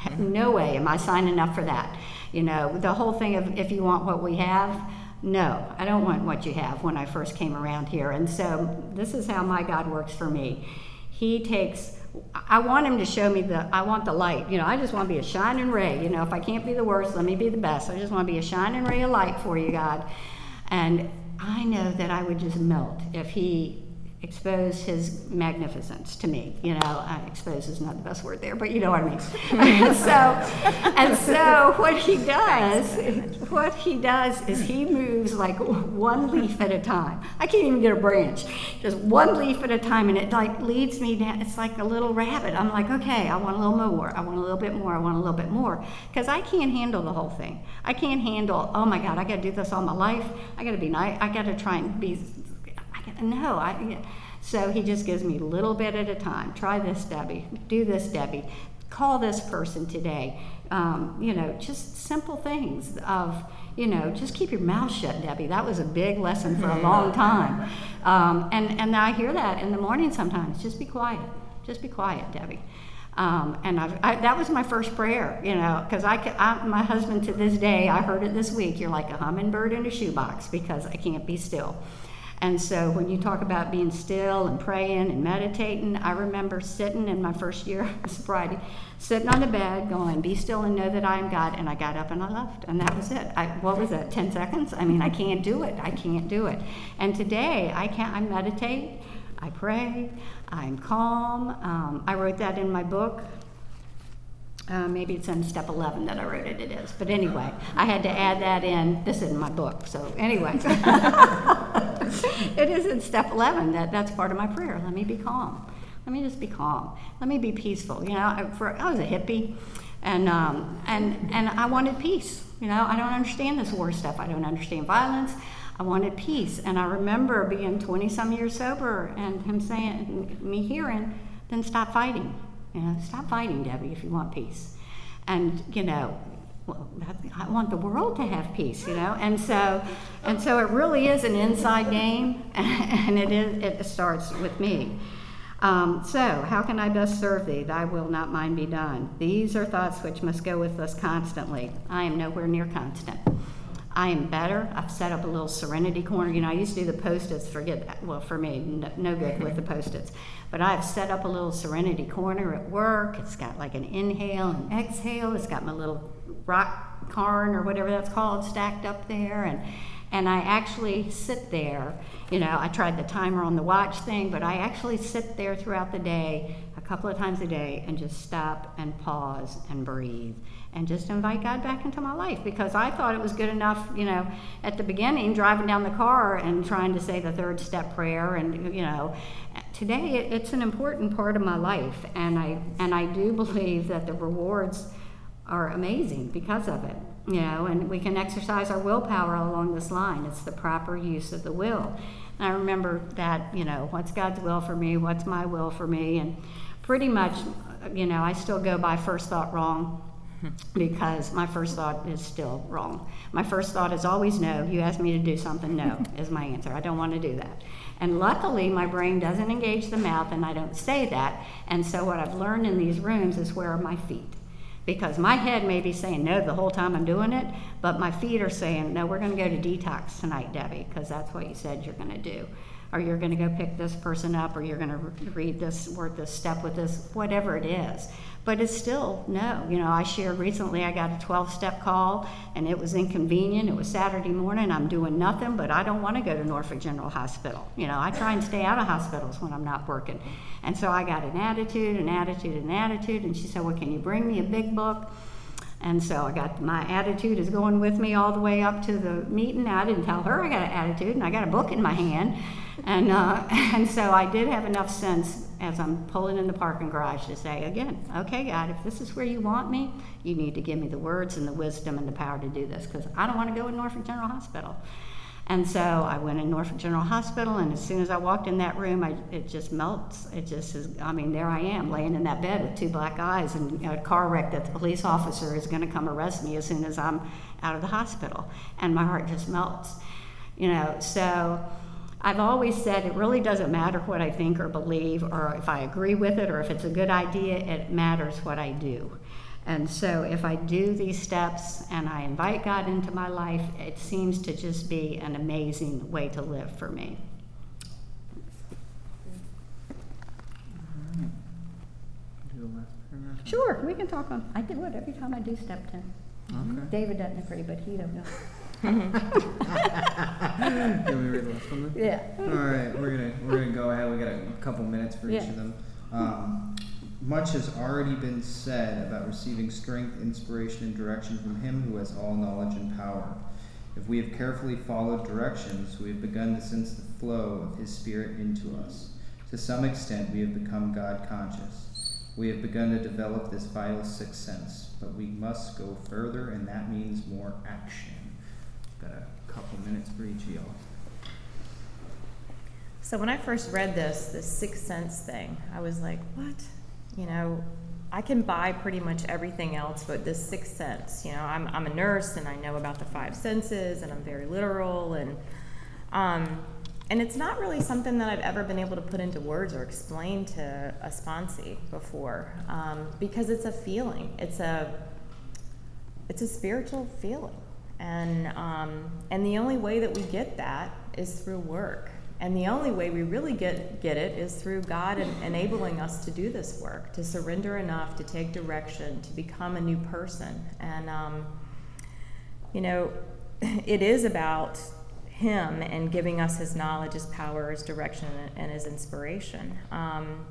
Speaker 2: No way am I signing up for that. You know, the whole thing of if you want what we have, no, I don't want what you have when I first came around here. And so this is how my God works for me. He takes, I want him to show me the, I want the light. You know, I just want to be a shining ray. You know, if I can't be the worst, let me be the best. I just want to be a shining ray of light for you, God. And I know that I would just melt if he exposed his magnificence to me. You know, uh, expose is not the best word there, but you know what I mean. and so, and so what he does, what he does is he moves like one leaf at a time. I can't even get a branch, just one leaf at a time, and it like leads me down. It's like a little rabbit. I'm like, okay, I want a little more. I want a little bit more. I want a little bit more, because I can't handle the whole thing. I can't handle. Oh my God, I got to do this all my life. I got to be nice. I got to try and be. No, I, so he just gives me a little bit at a time. Try this, Debbie. Do this, Debbie. Call this person today. Um, you know, just simple things of, you know, just keep your mouth shut, Debbie. That was a big lesson for a long time. Um, and, and I hear that in the morning sometimes. Just be quiet. Just be quiet, Debbie. Um, and I've, I, that was my first prayer, you know, because I, I, my husband to this day, I heard it this week, you're like a hummingbird in a shoebox because I can't be still. And so when you talk about being still and praying and meditating, I remember sitting in my first year of sobriety, sitting on the bed going, be still and know that I am God. And I got up and I left. And that was it. I, what was that, ten seconds? I mean, I can't do it. I can't do it. And today, I can't, I meditate, I pray, I'm calm. Um, I wrote that in my book. Uh, maybe it's in step eleven that I wrote it, it is. But anyway, I had to add that in. This isn't my book, so anyway. It is in step eleven. That, that's part of my prayer. Let me be calm. Let me just be calm. Let me be peaceful. You know, I, for, I was a hippie, and, um, and, and I wanted peace. You know, I don't understand this war stuff. I don't understand violence. I wanted peace. And I remember being twenty-some years sober and him saying, me hearing, then stop fighting. You know, stop fighting, Debbie, if you want peace. And, you know, well, I want the world to have peace, you know. And so and so it really is an inside game, and it is it starts with me. Um, so, how can I best serve thee? Thy will, not mine, be done. These are thoughts which must go with us constantly. I am nowhere near constant. I am better. I've set up a little serenity corner. You know, I used to do the Post-its, forget that. Well, for me, no, no good with the Post-its. But I've set up a little serenity corner at work. It's got like an inhale and exhale. It's got my little rock cairn or whatever that's called stacked up there. And and I actually sit there. You know, I tried the timer on the watch thing, but I actually sit there throughout the day, a couple of times a day, and just stop and pause and breathe. And just invite God back into my life, because I thought it was good enough, you know, at the beginning, driving down the car and trying to say the third step prayer. And, you know, today it, it's an important part of my life. And I, and I do believe that the rewards are amazing because of it, you know, and we can exercise our willpower along this line. It's the proper use of the will. And I remember that, you know, what's God's will for me? What's my will for me? And pretty much, you know, I still go by first thought wrong, because my first thought is still wrong. My first thought is always no. You ask me to do something, no, is my answer. I don't want to do that. And luckily, my brain doesn't engage the mouth, and I don't say that. And so what I've learned in these rooms is where are my feet? Because my head may be saying no the whole time I'm doing it, but my feet are saying, no, we're going to go to detox tonight, Debbie, because that's what you said you're going to do. Or you're going to go pick this person up, or you're going to re- read this, work this step with this, whatever it is. But it's still no. You know, I shared recently I got a twelve-step call, and it was inconvenient. It was Saturday morning. I'm doing nothing, but I don't want to go to Norfolk General Hospital. You know, I try and stay out of hospitals when I'm not working. And so I got an attitude, an attitude, an attitude. And she said, well, can you bring me a big book? And so I got, my attitude is going with me all the way up to the meeting. I didn't tell her I got an attitude, and I got a book in my hand. And uh, and so I did have enough sense as I'm pulling in the parking garage to say again, okay, God, if this is where you want me, you need to give me the words and the wisdom and the power to do this, because I don't want to go in Norfolk General Hospital. And so I went in Norfolk General Hospital, and as soon as I walked in that room, I, it just melts. It just is, I mean, there I am, laying in that bed with two black eyes, and you know, a car wreck that the police officer is going to come arrest me as soon as I'm out of the hospital. And my heart just melts. You know, so I've always said it really doesn't matter what I think or believe, or if I agree with it, or if it's a good idea. It matters what I do. And so if I do these steps and I invite God into my life, it seems to just be an amazing way to live for me.
Speaker 1: Do the last paragraph.
Speaker 2: Sure, we can talk on. I do it every time I do step ten.
Speaker 1: Okay.
Speaker 2: David doesn't agree, but he don't know.
Speaker 1: Do you want me to read the last one then?
Speaker 2: Yeah.
Speaker 1: All right, we're gonna we're gonna go ahead. We got a couple minutes for each
Speaker 2: Yeah.
Speaker 1: of them. Um, much has already been said about receiving strength, inspiration, and direction from Him who has all knowledge and power. If we have carefully followed directions, we have begun to sense the flow of His Spirit into us. To some extent, we have become God conscious. We have begun to develop this vital sixth sense, but we must go further, and that means more action. Got a couple minutes for each of y'all.
Speaker 3: So when I first read this, this sixth sense thing, I was like, what? You know, I can buy pretty much everything else but this sixth sense. You know, I'm, I'm a nurse and I know about the five senses and I'm very literal. And, um, and it's not really something that I've ever been able to put into words or explain to a sponsee before, um, because it's a feeling. It's a, it's a spiritual feeling. And, um, and the only way that we get that is through work. And the only way we really get, get it is through God en- enabling us to do this work, to surrender enough, to take direction, to become a new person. And, um, you know, it is about Him and giving us His knowledge, His power, His direction, and His inspiration. Um,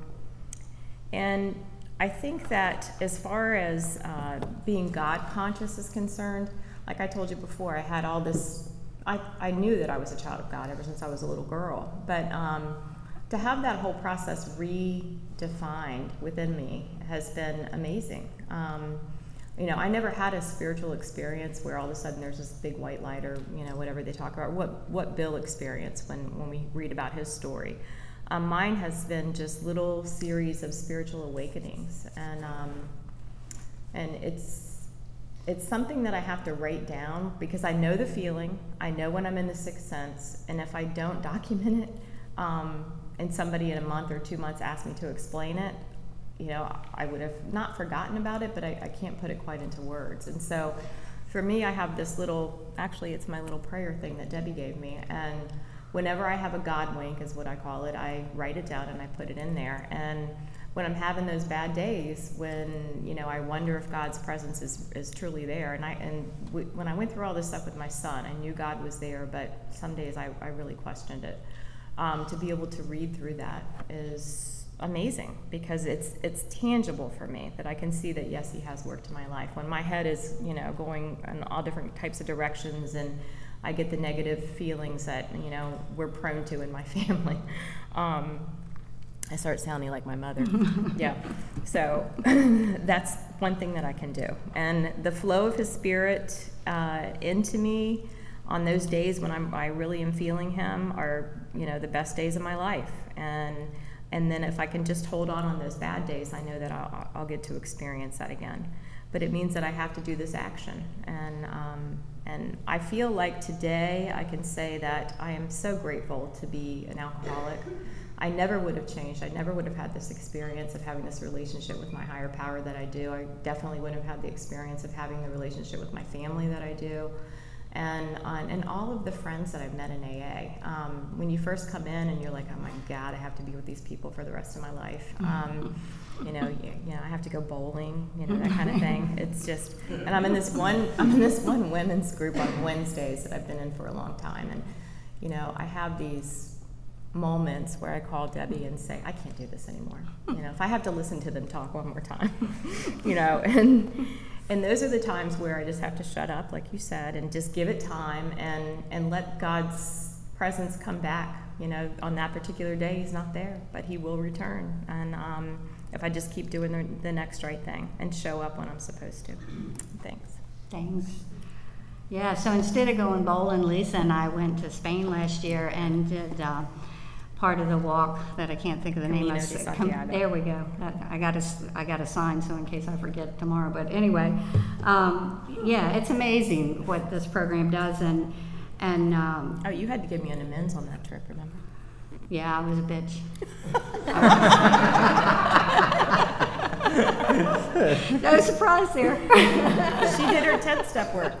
Speaker 3: and I think that as far as uh, being God conscious is concerned, like I told you before, I had all this, I, I knew that I was a child of God ever since I was a little girl, but um, to have that whole process redefined within me has been amazing. Um, you know, I never had a spiritual experience where all of a sudden there's this big white light or, you know, whatever they talk about, what, what Bill experienced when, when we read about his story. Um, mine has been just little series of spiritual awakenings, and um, and it's, It's something that I have to write down because I know the feeling, I know when I'm in the sixth sense, and if I don't document it, um, and somebody in a month or two months asks me to explain it, you know, I would have not forgotten about it, but I, I can't put it quite into words. And so for me, I have this little, actually it's my little prayer thing that Debbie gave me, and whenever I have a God wink is what I call it, I write it down and I put it in there. And when I'm having those bad days, when, you know, I wonder if God's presence is, is truly there. And I and w- when I went through all this stuff with my son, I knew God was there, but some days I, I really questioned it. Um, to be able to read through that is amazing because it's it's tangible for me that I can see that, yes, He has worked in my life. When my head is, you know, going in all different types of directions and I get the negative feelings that, you know, we're prone to in my family. Um, I start sounding like my mother. Yeah. So that's one thing that I can do. And the flow of His Spirit uh, into me on those days when I'm, I really am feeling Him are, you know, the best days of my life. And and then if I can just hold on on those bad days, I know that I'll, I'll get to experience that again. But it means that I have to do this action. And um, and I feel like today I can say that I am so grateful to be an alcoholic. I never would have changed. I never would have had this experience of having this relationship with my higher power that I do. I definitely wouldn't have had the experience of having the relationship with my family that I do. And uh, and all of the friends that I've met in A A. Um, when you first come in and you're like, oh my God, I have to be with these people for the rest of my life. Um, you know, you, you know, I have to go bowling, you know, that kind of thing. It's just, and I'm in this one, I'm in this one women's group on Wednesdays that I've been in for a long time. And, you know, I have these moments where I call Debbie and say, I can't do this anymore. You know, if I have to listen to them talk one more time, you know, and and those are the times where I just have to shut up, like you said, and just give it time and, and let God's presence come back. You know, on that particular day, He's not there, but He will return. And um, if I just keep doing the, the next right thing and show up when I'm supposed to. Thanks.
Speaker 2: Thanks. Yeah, so instead of going bowling, Lisa and I went to Spain last year and did uh, part of the walk that I can't think of the
Speaker 3: Camino
Speaker 2: name
Speaker 3: de
Speaker 2: of.
Speaker 3: Santiago.
Speaker 2: There we go. I got a, I got a sign, so in case I forget tomorrow. But anyway, um, yeah, it's amazing what this program does. And, and um,
Speaker 3: Oh, you had to give me an amends on that trip, remember?
Speaker 2: yeah, I was a bitch. No surprise there.
Speaker 3: She did her ten-step work.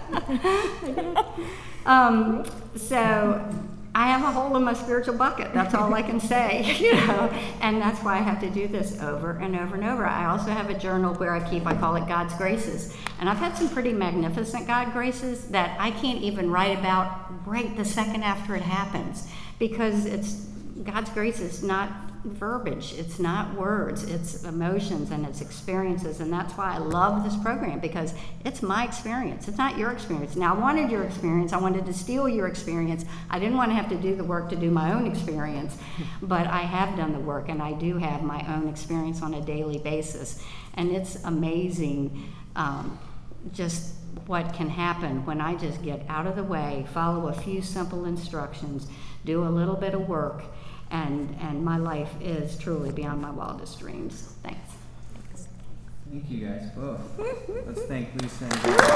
Speaker 2: Um, so I have a hole in my spiritual bucket. That's all I can say, you know, and that's why I have to do this over and over and over. I also have a journal where I keep, I call it God's Graces. And I've had some pretty magnificent God graces that I can't even write about right the second after it happens, because it's God's grace is not verbiage, it's not words, it's emotions and it's experiences. And that's why I love this program, because it's my experience, it's not your experience. Now, I wanted your experience, I wanted to steal your experience. I didn't want to have to do the work to do my own experience, but I have done the work, and I do have my own experience on a daily basis. And it's amazing um, just what can happen when I just get out of the way, follow a few simple instructions, do a little bit of work, and and my life is truly beyond my wildest dreams. Thanks.
Speaker 1: Thank you guys both. Let's thank Lisa and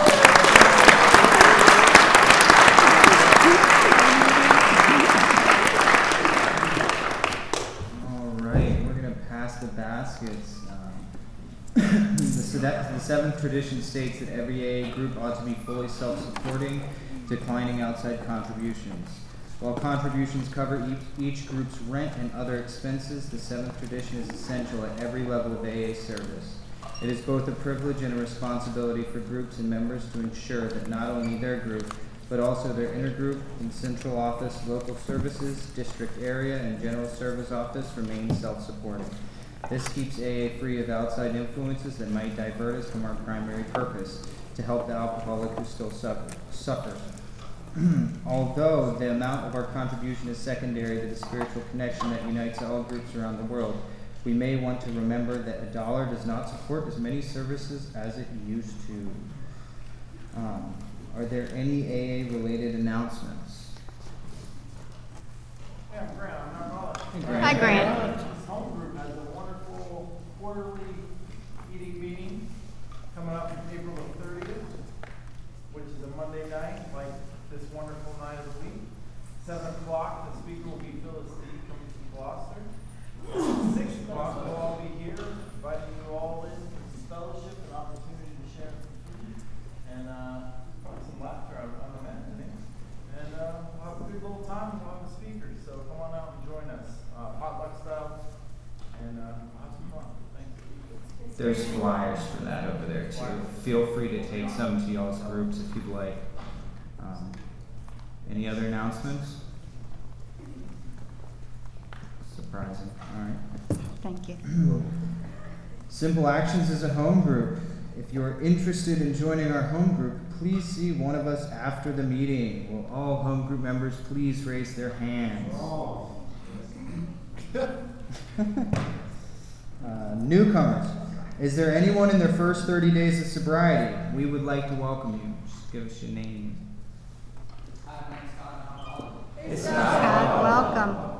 Speaker 1: All right, we're going to pass the baskets. Um, the, se- the seventh tradition states that every A A group ought to be fully self-supporting, declining outside contributions. While contributions cover each, each group's rent and other expenses, the seventh tradition is essential at every level of A A service. It is both a privilege and a responsibility for groups and members to ensure that not only their group, but also their intergroup and central office, local services, district area, and general service office remain self-supporting. This keeps A A free of outside influences that might divert us from our primary purpose, to help the alcoholic who still suffer, suffers. Although the amount of our contribution is secondary to the spiritual connection that unites all groups around the world, we may want to remember that a dollar does not support as many services as it used to. Um, are there any A A-related announcements?
Speaker 4: Yeah, Grant, I'm not
Speaker 1: Hey, Grant.
Speaker 2: Hi, Grant.
Speaker 4: This home group has a wonderful quarterly eating meeting coming up April the thirtieth, which is a Monday night, like this wonderful night of the week. Seven o'clock, the speaker will be Phyllis Lee coming from Gloucester. Six o'clock, we'll all be here, inviting you all in for some fellowship and opportunity to share some food and uh, probably some laughter, I'm, I'm imagining. And uh, we'll have a good little time. We'll have a speaker, so come on out and join us, uh, potluck style, and uh, we'll have some fun. Thank you.
Speaker 1: There's flyers for that over there too. Feel free to take some to y'all's groups if you'd like. Um, any other announcements? Surprising. All right.
Speaker 2: Thank you.
Speaker 1: Simple Actions is a home group. If you're interested in joining our home group, please see one of us after the meeting. Will all home group members please raise their hands? uh, newcomers. Is there anyone in their first thirty days of sobriety? We would like to welcome you. Just give us your name. It's
Speaker 2: Scott, welcome.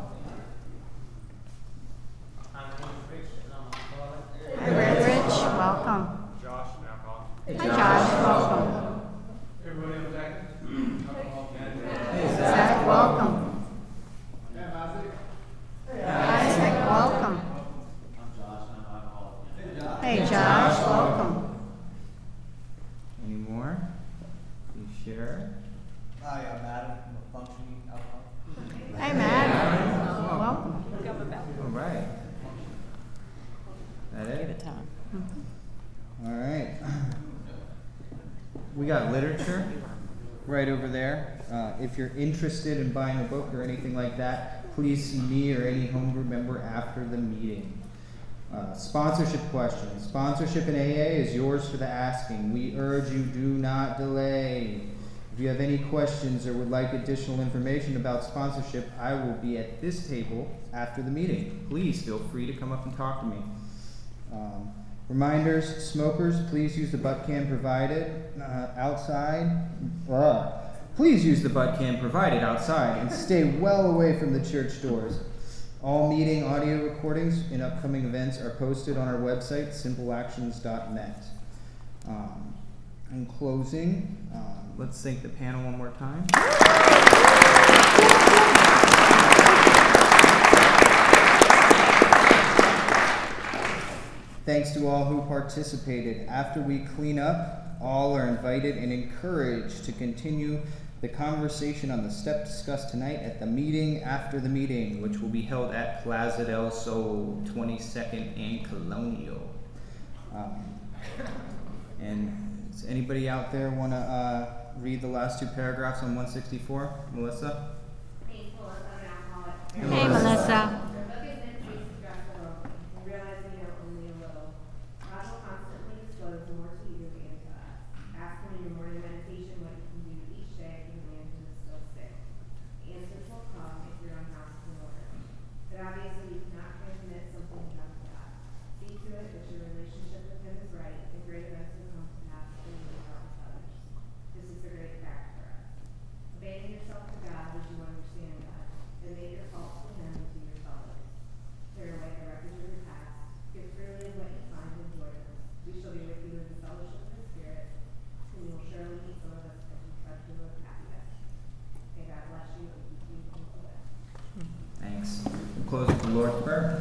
Speaker 2: Hi, Rich, welcome.
Speaker 4: Josh, now
Speaker 2: Hi, Josh, welcome.
Speaker 4: Everybody on deck?
Speaker 2: Zach, welcome. Isaac, welcome. Hey, Josh, welcome.
Speaker 1: Any more? Please share.
Speaker 5: Hi, I'm Adam from the Functioning Alcohol.
Speaker 2: Hey, Matt, welcome.
Speaker 1: All right. That
Speaker 3: Give
Speaker 1: it?
Speaker 3: it time.
Speaker 1: All right. We got literature right over there. Uh, if you're interested in buying a book or anything like that, please see me or any home group member after the meeting. Uh, sponsorship questions. Sponsorship in A A is yours for the asking. We urge you, do not delay. If you have any questions or would like additional information about sponsorship, I will be at this table after the meeting. Please feel free to come up and talk to me. Um, reminders, smokers, please use the butt can provided uh, outside. Uh, please use the butt can provided outside and stay well away from the church doors. All meeting audio recordings and upcoming events are posted on our website, simple actions dot net. Um, in closing, um, let's thank the panel one more time. Thanks to all who participated. After we clean up, all are invited and encouraged to continue the conversation on the step discussed tonight at the meeting after the meeting, which will be held at Plaza del Sol, twenty-second and Colonial. Um, and does anybody out there want to uh, read the last two paragraphs on one sixty-four? Melissa?
Speaker 2: Hey,
Speaker 1: Hey,
Speaker 2: Melissa.
Speaker 1: Thanks. We'll close with the Lord's Prayer.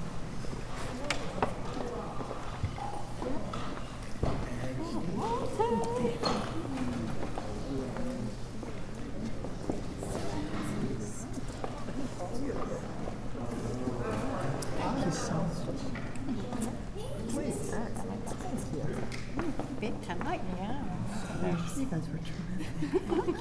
Speaker 2: Big tonight.
Speaker 3: Yeah.
Speaker 6: You guys were trying.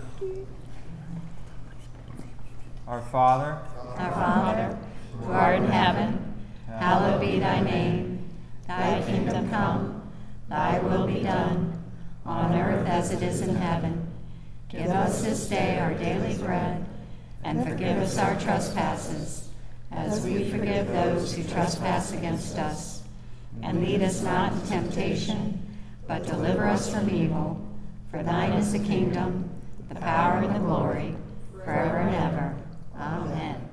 Speaker 1: Our Father,
Speaker 2: Our Father, who art in heaven, hallowed be thy name. Thy kingdom come, thy will be done, on earth as it is in heaven. Give us this day our daily bread, and forgive us our trespasses, as we forgive those who trespass against us. And lead us not into temptation, but deliver us from evil. For thine is the kingdom, the power, and the glory, forever and ever. Amen.